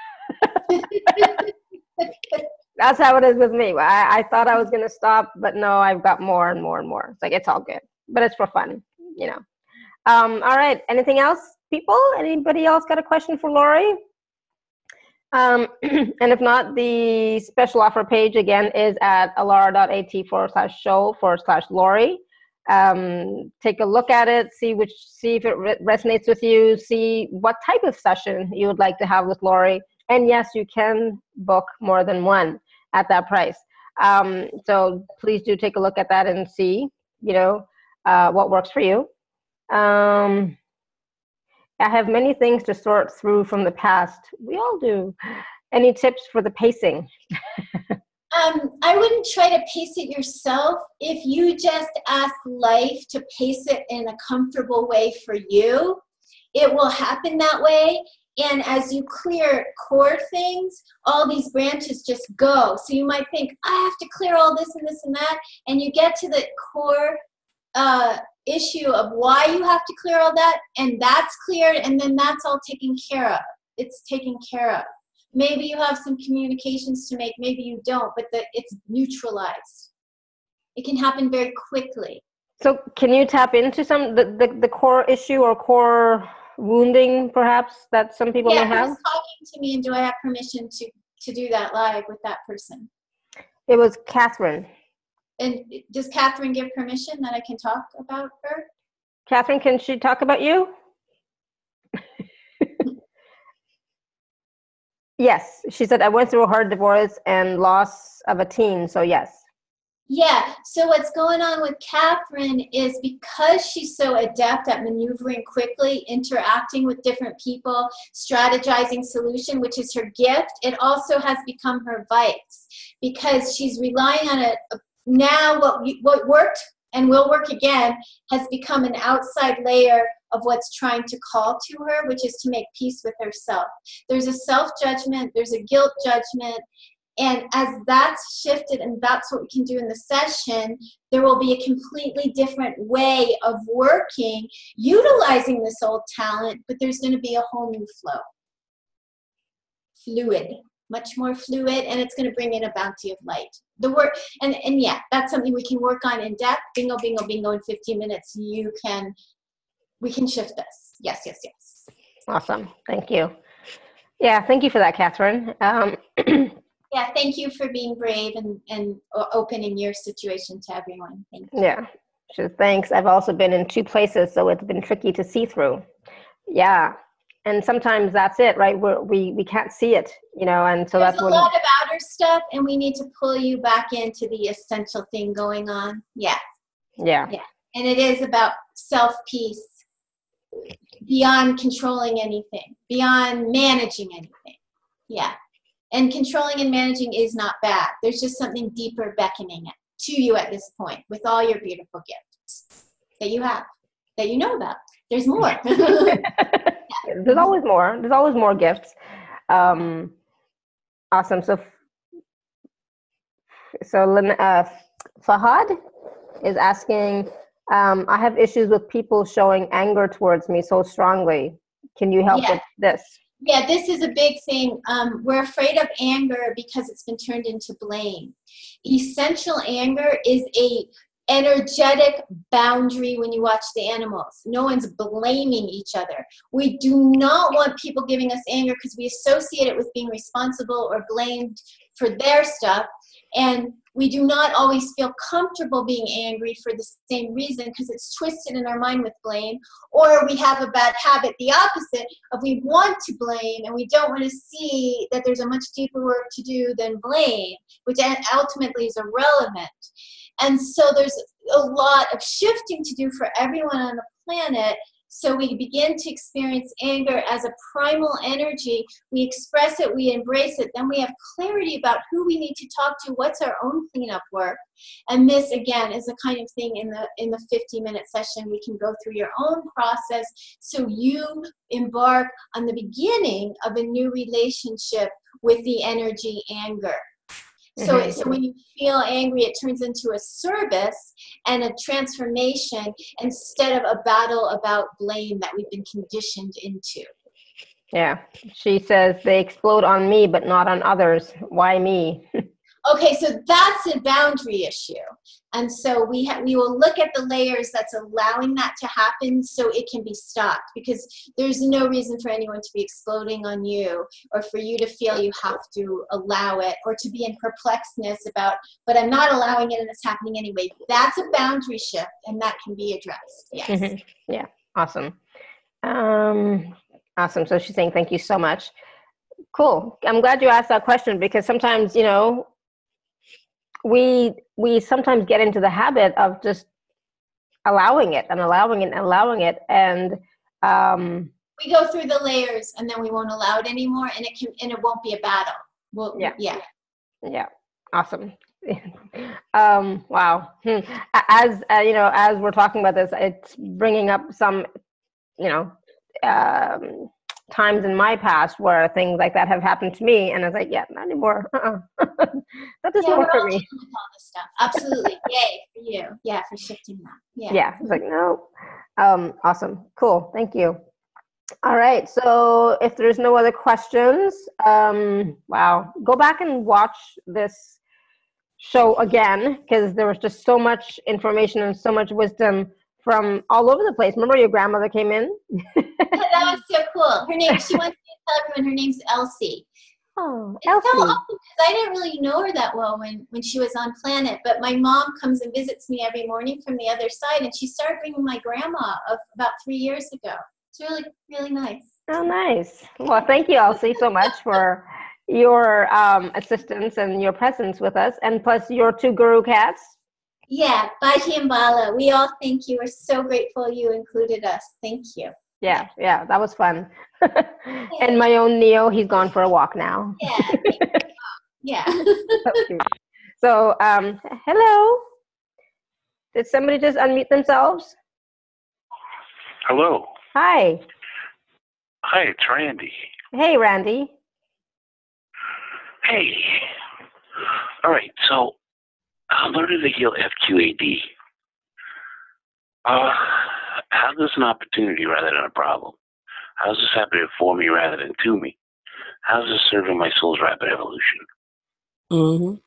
That's how it is with me. I thought I was going to stop, but no, I've got more and more and more. It's like, it's all good, but it's for fun, All right. Anything else, people? Anybody else got a question for Lori? And if not, the special offer page again is at alara.at/show/Lori. Take a look at it, see if it resonates with you, see what type of session you would like to have with Lori. And yes, you can book more than one at that price. So please do take a look at that and see, what works for you. I have many things to sort through from the past. We all do. Any tips for the pacing? I wouldn't try to pace it yourself. If you just ask life to pace it in a comfortable way for you, it will happen that way. And as you clear core things, all these branches just go. So you might think, I have to clear all this and this and that. And you get to the core issue of why you have to clear all that, and that's cleared, and then that's all taken care of. It's taken care of. Maybe you have some communications to make, maybe you don't, but it's neutralized. It can happen very quickly. So can you tap into the core issue or core wounding perhaps that some people may have? Who's talking to me, and do I have permission to do that live with that person? It was Catherine. And does Catherine give permission that I can talk about her? Catherine, can she talk about you? Yes, she said, I went through a hard divorce and loss of a teen, so yes. Yeah, so what's going on with Catherine is because she's so adept at maneuvering quickly, interacting with different people, strategizing solution, which is her gift, it also has become her vice because she's relying on now what worked and will work again has become an outside layer of what's trying to call to her, which is to make peace with herself. There's a self-judgment, there's a guilt judgment, and as that's shifted, and that's what we can do in the session, there will be a completely different way of working, utilizing this old talent, but there's going to be a whole new flow. Fluid. Much more fluid, and it's going to bring in a bounty of light. The work, and yeah, that's something we can work on in depth. Bingo, bingo, bingo. In 15 minutes, we can shift this. Yes, yes, yes. Awesome. Thank you. Yeah, thank you for that, Catherine. Yeah, thank you for being brave and opening your situation to everyone. Thank you. Yeah, sure. Thanks. I've also been in 2 places, so it's been tricky to see through. Yeah. And sometimes that's it, right? We can't see it, and so There's a lot of outer stuff, and we need to pull you back into the essential thing going on. Yeah. Yeah. Yeah. And it is about self-peace beyond controlling anything, beyond managing anything. Yeah. And controlling and managing is not bad. There's just something deeper beckoning it to you at this point with all your beautiful gifts. that you have, that you know about. There's more. There's always more. There's always more gifts. Awesome. Fahad is asking, I have issues with people showing anger towards me so strongly. Can you help with this? Yeah, this is a big thing. We're afraid of anger because it's been turned into blame. Essential anger is a energetic boundary when you watch the animals. No one's blaming each other. We do not want people giving us anger because we associate it with being responsible or blamed for their stuff. And we do not always feel comfortable being angry for the same reason because it's twisted in our mind with blame. Or we have a bad habit, the opposite, of we want to blame and we don't want to see that there's a much deeper work to do than blame, which ultimately is irrelevant. And so there's a lot of shifting to do for everyone on the planet. So we begin to experience anger as a primal energy. We express it, we embrace it, then we have clarity about who we need to talk to, what's our own cleanup work. And this, again, is the kind of thing in the 50-minute session we can go through your own process so you embark on the beginning of a new relationship with the energy anger. So when you feel angry, it turns into a service and a transformation instead of a battle about blame that we've been conditioned into. Yeah. She says they explode on me, but not on others. Why me? Okay, so that's a boundary issue. And so we will look at the layers that's allowing that to happen so it can be stopped, because there's no reason for anyone to be exploding on you or for you to feel you have to allow it or to be in perplexedness about, but I'm not allowing it and it's happening anyway. That's a boundary shift and that can be addressed. Yes. Yeah. Awesome. Awesome. So she's saying, thank you so much. Cool. I'm glad you asked that question because sometimes, we sometimes get into the habit of just allowing it and allowing it and allowing it. And we go through the layers and then we won't allow it anymore and it won't be a battle. Well, yeah. Awesome. Wow. As as we're talking about this, it's bringing up some, times in my past where things like that have happened to me, and I was like, yeah, not anymore. That doesn't work for me. With all this stuff. Absolutely. Yay for you. Yeah, for shifting that. Yeah. It's like, no. Awesome. Cool. Thank you. All right. So if there's no other questions, wow, go back and watch this show again, because there was just so much information and so much wisdom from all over the place. Remember your grandmother came in? Yeah, that was so cool. She wants me to tell everyone her name's Elsie. Oh, it's Elsie. so awesome because I didn't really know her that well when she was on planet, but my mom comes and visits me every morning from the other side, and she started bringing my grandma of about 3 years ago. It's really, really nice. Oh, nice. Well, thank you, Elsie, so much for your assistance and your presence with us, and plus your 2 guru cats. Yeah, Baji and Bala, we all thank you. We're so grateful you included us. Thank you. Yeah, that was fun. And my own Neo, he's gone for a walk now. Yeah. So, hello. Did somebody just unmute themselves? Hello. Hi. Hi, it's Randy. Hey, Randy. Hey. All right, so I'm learning to heal FQAD. How is this an opportunity rather than a problem? How is this happening for me rather than to me? How is this serving my soul's rapid evolution?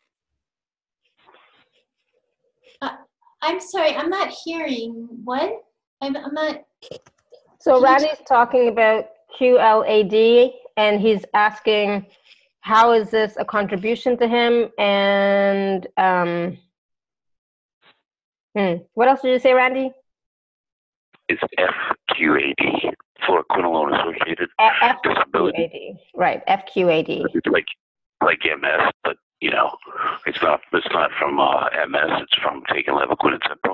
I'm sorry, I'm not hearing. What? I'm not. So Randy's talking about QLAD, and he's asking, how is this a contribution to him? And what else did you say, Randy? It's FQAD, for quinolone associated disability. FQAD, right? FQAD. It's like MS, but it's not from MS. It's from taking levaquin and Cipro.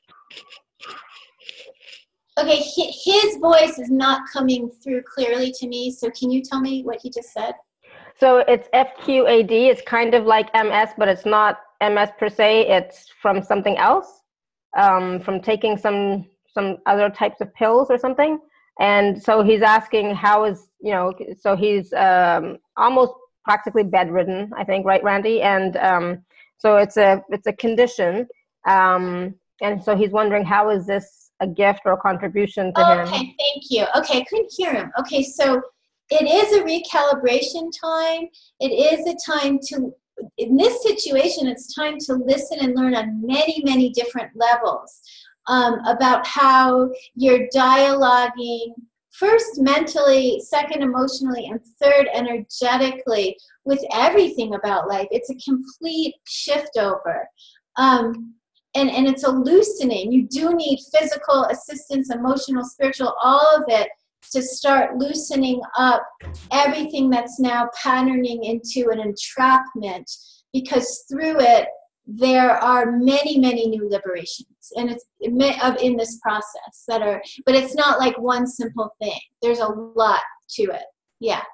Okay, his voice is not coming through clearly to me. So can you tell me what he just said? So it's FQAD. It's kind of like MS, but it's not MS per se. It's from something else. from taking some other types of pills or something. And so he's asking how is, so he's almost practically bedridden, I think, right, Randy? And so it's a condition. And so he's wondering, how is this a gift or a contribution to him? Okay, thank you. Okay, I couldn't hear him. Okay, so it is a recalibration time. It is a time to, in this situation, it's time to listen and learn on many, many different levels about how you're dialoguing, first mentally, second emotionally, and third energetically with everything about life. It's a complete shift over. And it's a loosening. You do need physical assistance, emotional, spiritual, all of it to start loosening up everything that's now patterning into an entrapment, because through it, there are many, many new liberations. And it's in this process that are, but it's not like one simple thing. There's a lot to it. Yeah.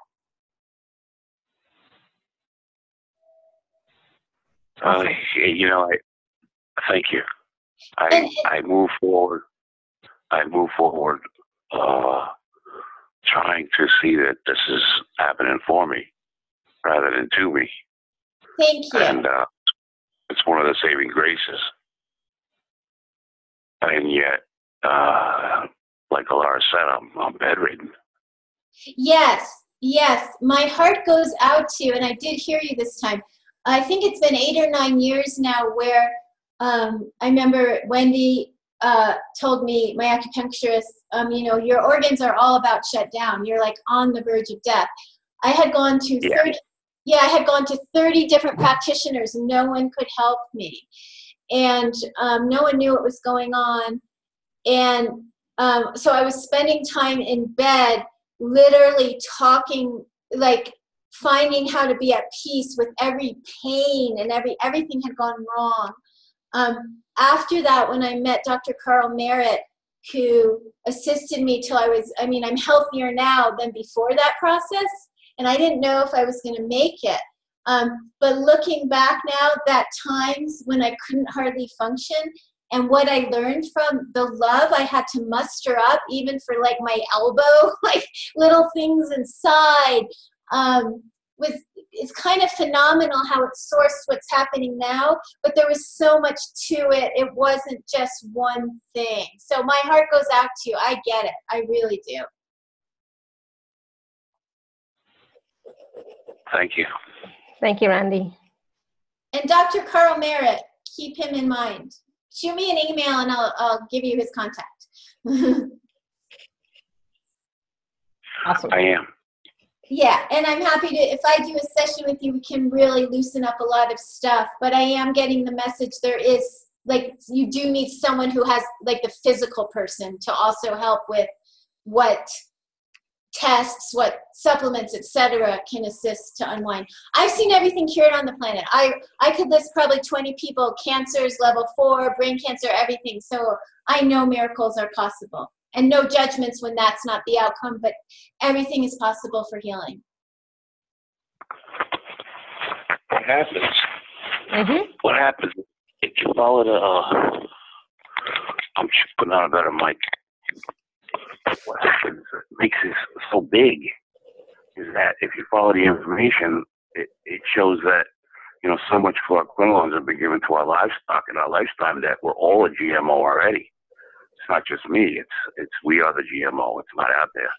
Thank you. I move forward. Trying to see that this is happening for me rather than to me. Thank you. And it's one of the saving graces. And yet, like Alara said, I'm bedridden. Yes. My heart goes out to you, and I did hear you this time. I think it's been 8 or 9 years now where I remember Wendy told me, my acupuncturist, your organs are all about shut down. You're like on the verge of death. I had gone to 30 different practitioners. No one could help me. And no one knew what was going on. And so I was spending time in bed, literally talking, like finding how to be at peace with every pain and everything had gone wrong. After that, when I met Dr. Carl Merritt, who assisted me till I'm healthier now than before that process, and I didn't know if I was going to make it. But looking back now, that times when I couldn't hardly function, and what I learned from the love I had to muster up, even for like my elbow, like little things inside, it's kind of phenomenal how it sourced what's happening now, but there was so much to it. It wasn't just one thing. So my heart goes out to you. I get it. I really do. Thank you. Thank you, Randy. And Dr. Carl Merritt, keep him in mind. Shoot me an email and I'll give you his contact. Awesome. I am. Yeah, and I'm happy to, if I do a session with you, we can really loosen up a lot of stuff. But I am getting the message there is, like, you do need someone who has, like, the physical person to also help with what tests, what supplements, etc., can assist to unwind. I've seen everything cured on the planet. I could list probably 20 people, cancers, level 4, brain cancer, everything. So I know miracles are possible. And no judgments when that's not the outcome, but everything is possible for healing. What happens? Mm-hmm. What happens if you follow I'm just putting on a better mic. What happens that makes this so big is that if you follow the information, it shows that, so much fluoroquinolones have been given to our livestock in our lifetime that we're all a GMO already. It's not just me. It's we are the GMO. It's not out there.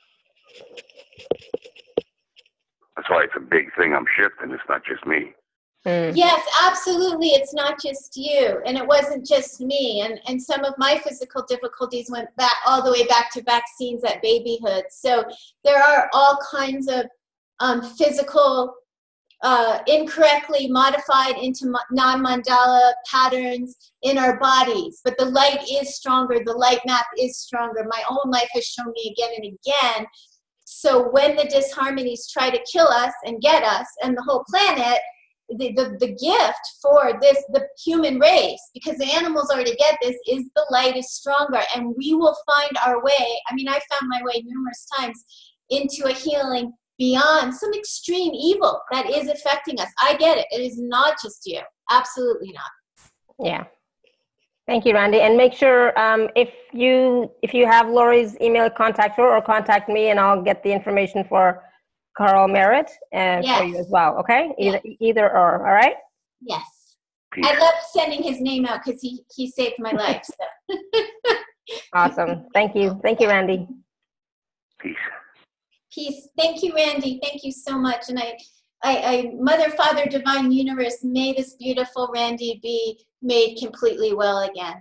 That's why it's a big thing I'm shifting. It's not just me. Yes, absolutely. It's not just you. And it wasn't just me. And some of my physical difficulties went back all the way back to vaccines at babyhood. So there are all kinds of physical incorrectly modified into non-mandala patterns in our bodies. But the light is stronger. The light map is stronger. My own life has shown me again and again. So when the disharmonies try to kill us and get us and the whole planet, the gift for this, the human race, because the animals already get this, is the light is stronger. And we will find our way. I mean, I found my way numerous times into a healing beyond some extreme evil that is affecting us. I get it. It is not just you. Absolutely not. Yeah. Thank you, Randy. And make sure if you have Lori's email, contact her or contact me, and I'll get the information for Carl Merritt and for you as well. Okay, either or. All right. Yes. Peace. I love sending his name out because he saved my life. So. Awesome. Thank you, Randy. Peace. Peace. Thank you, Randy. Thank you so much. And I Mother, Father, Divine Universe, may this beautiful Randy be made completely well again.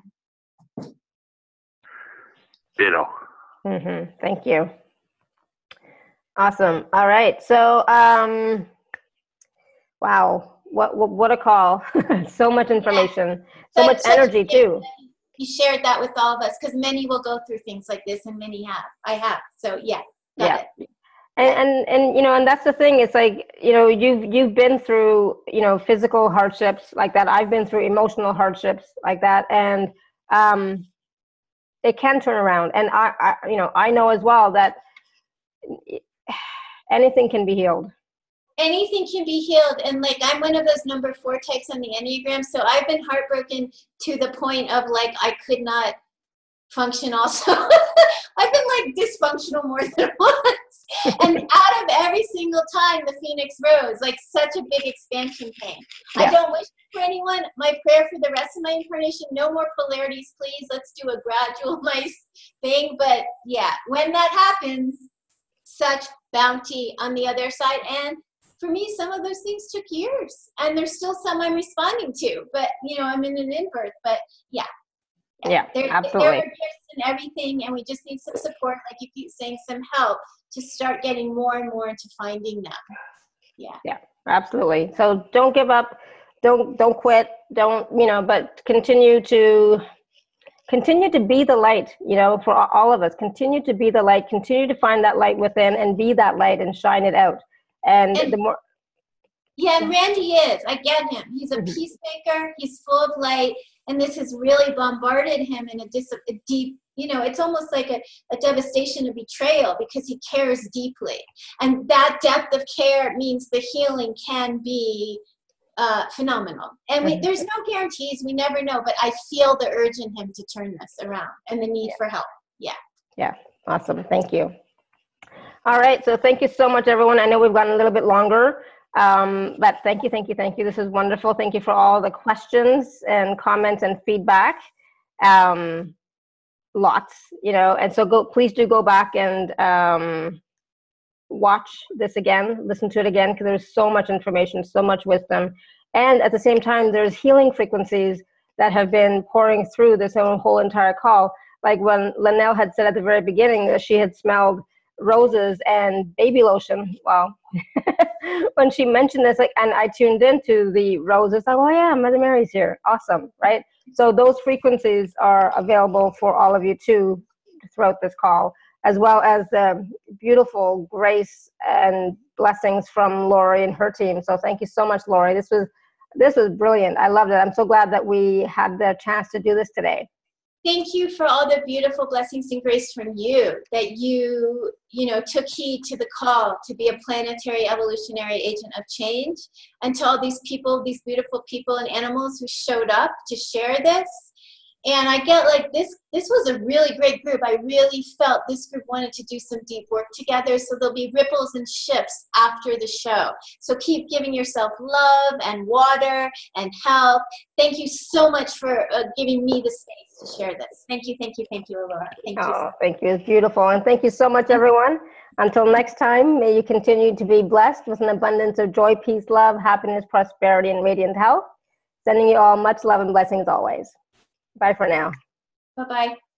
Ditto. Thank you. Awesome. All right. So, wow, what a call! So much information, so much energy too. You shared that with all of us because many will go through things like this, and many have. I have. So got it. And you know, and that's the thing. It's like, you know, you've been through, you know, physical hardships like that. I've been through emotional hardships like that, and it can turn around. And I you know, I know as well that anything can be healed. Anything can be healed. And like, I'm one of those number 4 types on the Enneagram. So I've been heartbroken to the point of like, I could not function also. I've been like dysfunctional more than once. And out of every single time the Phoenix rose, like such a big expansion came. I don't wish for anyone. My prayer for the rest of my incarnation, no more polarities, please. Let's do a gradual, nice thing. But yeah, when that happens, such bounty on the other side. And for me, some of those things took years, and there's still some I'm responding to, but you know, I'm in an in-birth, but yeah, absolutely. There are gifts and everything, and we just need some support, like you keep saying, some help to start getting more and more into finding them. Yeah, absolutely. So don't give up, don't quit, don't, you know, but continue to be the light, you know, for all of us. Continue to be the light, continue to find that light within and be that light and shine it out. And the more. Yeah, and Randy is. I get him. He's a peacemaker. He's full of light. And this has really bombarded him in a deep, you know, it's almost like a devastation, a betrayal, because he cares deeply. And that depth of care means the healing can be phenomenal. And there's no guarantees. We never know. But I feel the urge in him to turn this around and the need for help. Yeah. Awesome. Thank you. All right. So thank you so much, everyone. I know we've gotten a little bit longer, but thank you. This is wonderful. Thank you for all the questions and comments and feedback. Lots, you know, and so please do go back and watch this again, listen to it again, because there's so much information, so much wisdom. And at the same time, there's healing frequencies that have been pouring through this whole entire call. Like when Linnell had said at the very beginning that she had smelled roses and baby lotion. Wow. When she mentioned this, like, and I tuned into the roses, like, oh yeah, Mother Mary's here. Awesome, right? So those frequencies are available for all of you too throughout this call, as well as the beautiful grace and blessings from Lori and her team. So thank you so much, Lori. This was brilliant. I loved it. I'm so glad that we had the chance to do this today. Thank you for all the beautiful blessings and grace from you, that you know, took heed to the call to be a planetary evolutionary agent of change, and to all these people, these beautiful people and animals who showed up to share this. And I get like this was a really great group. I really felt this group wanted to do some deep work together. So there'll be ripples and shifts after the show. So keep giving yourself love and water and help. Thank you so much for giving me the space to share this. Thank you, Aurora. Thank you. Thank you. It's beautiful. And thank you so much, everyone. Until next time, may you continue to be blessed with an abundance of joy, peace, love, happiness, prosperity, and radiant health. Sending you all much love and blessings always. Bye for now. Bye-bye.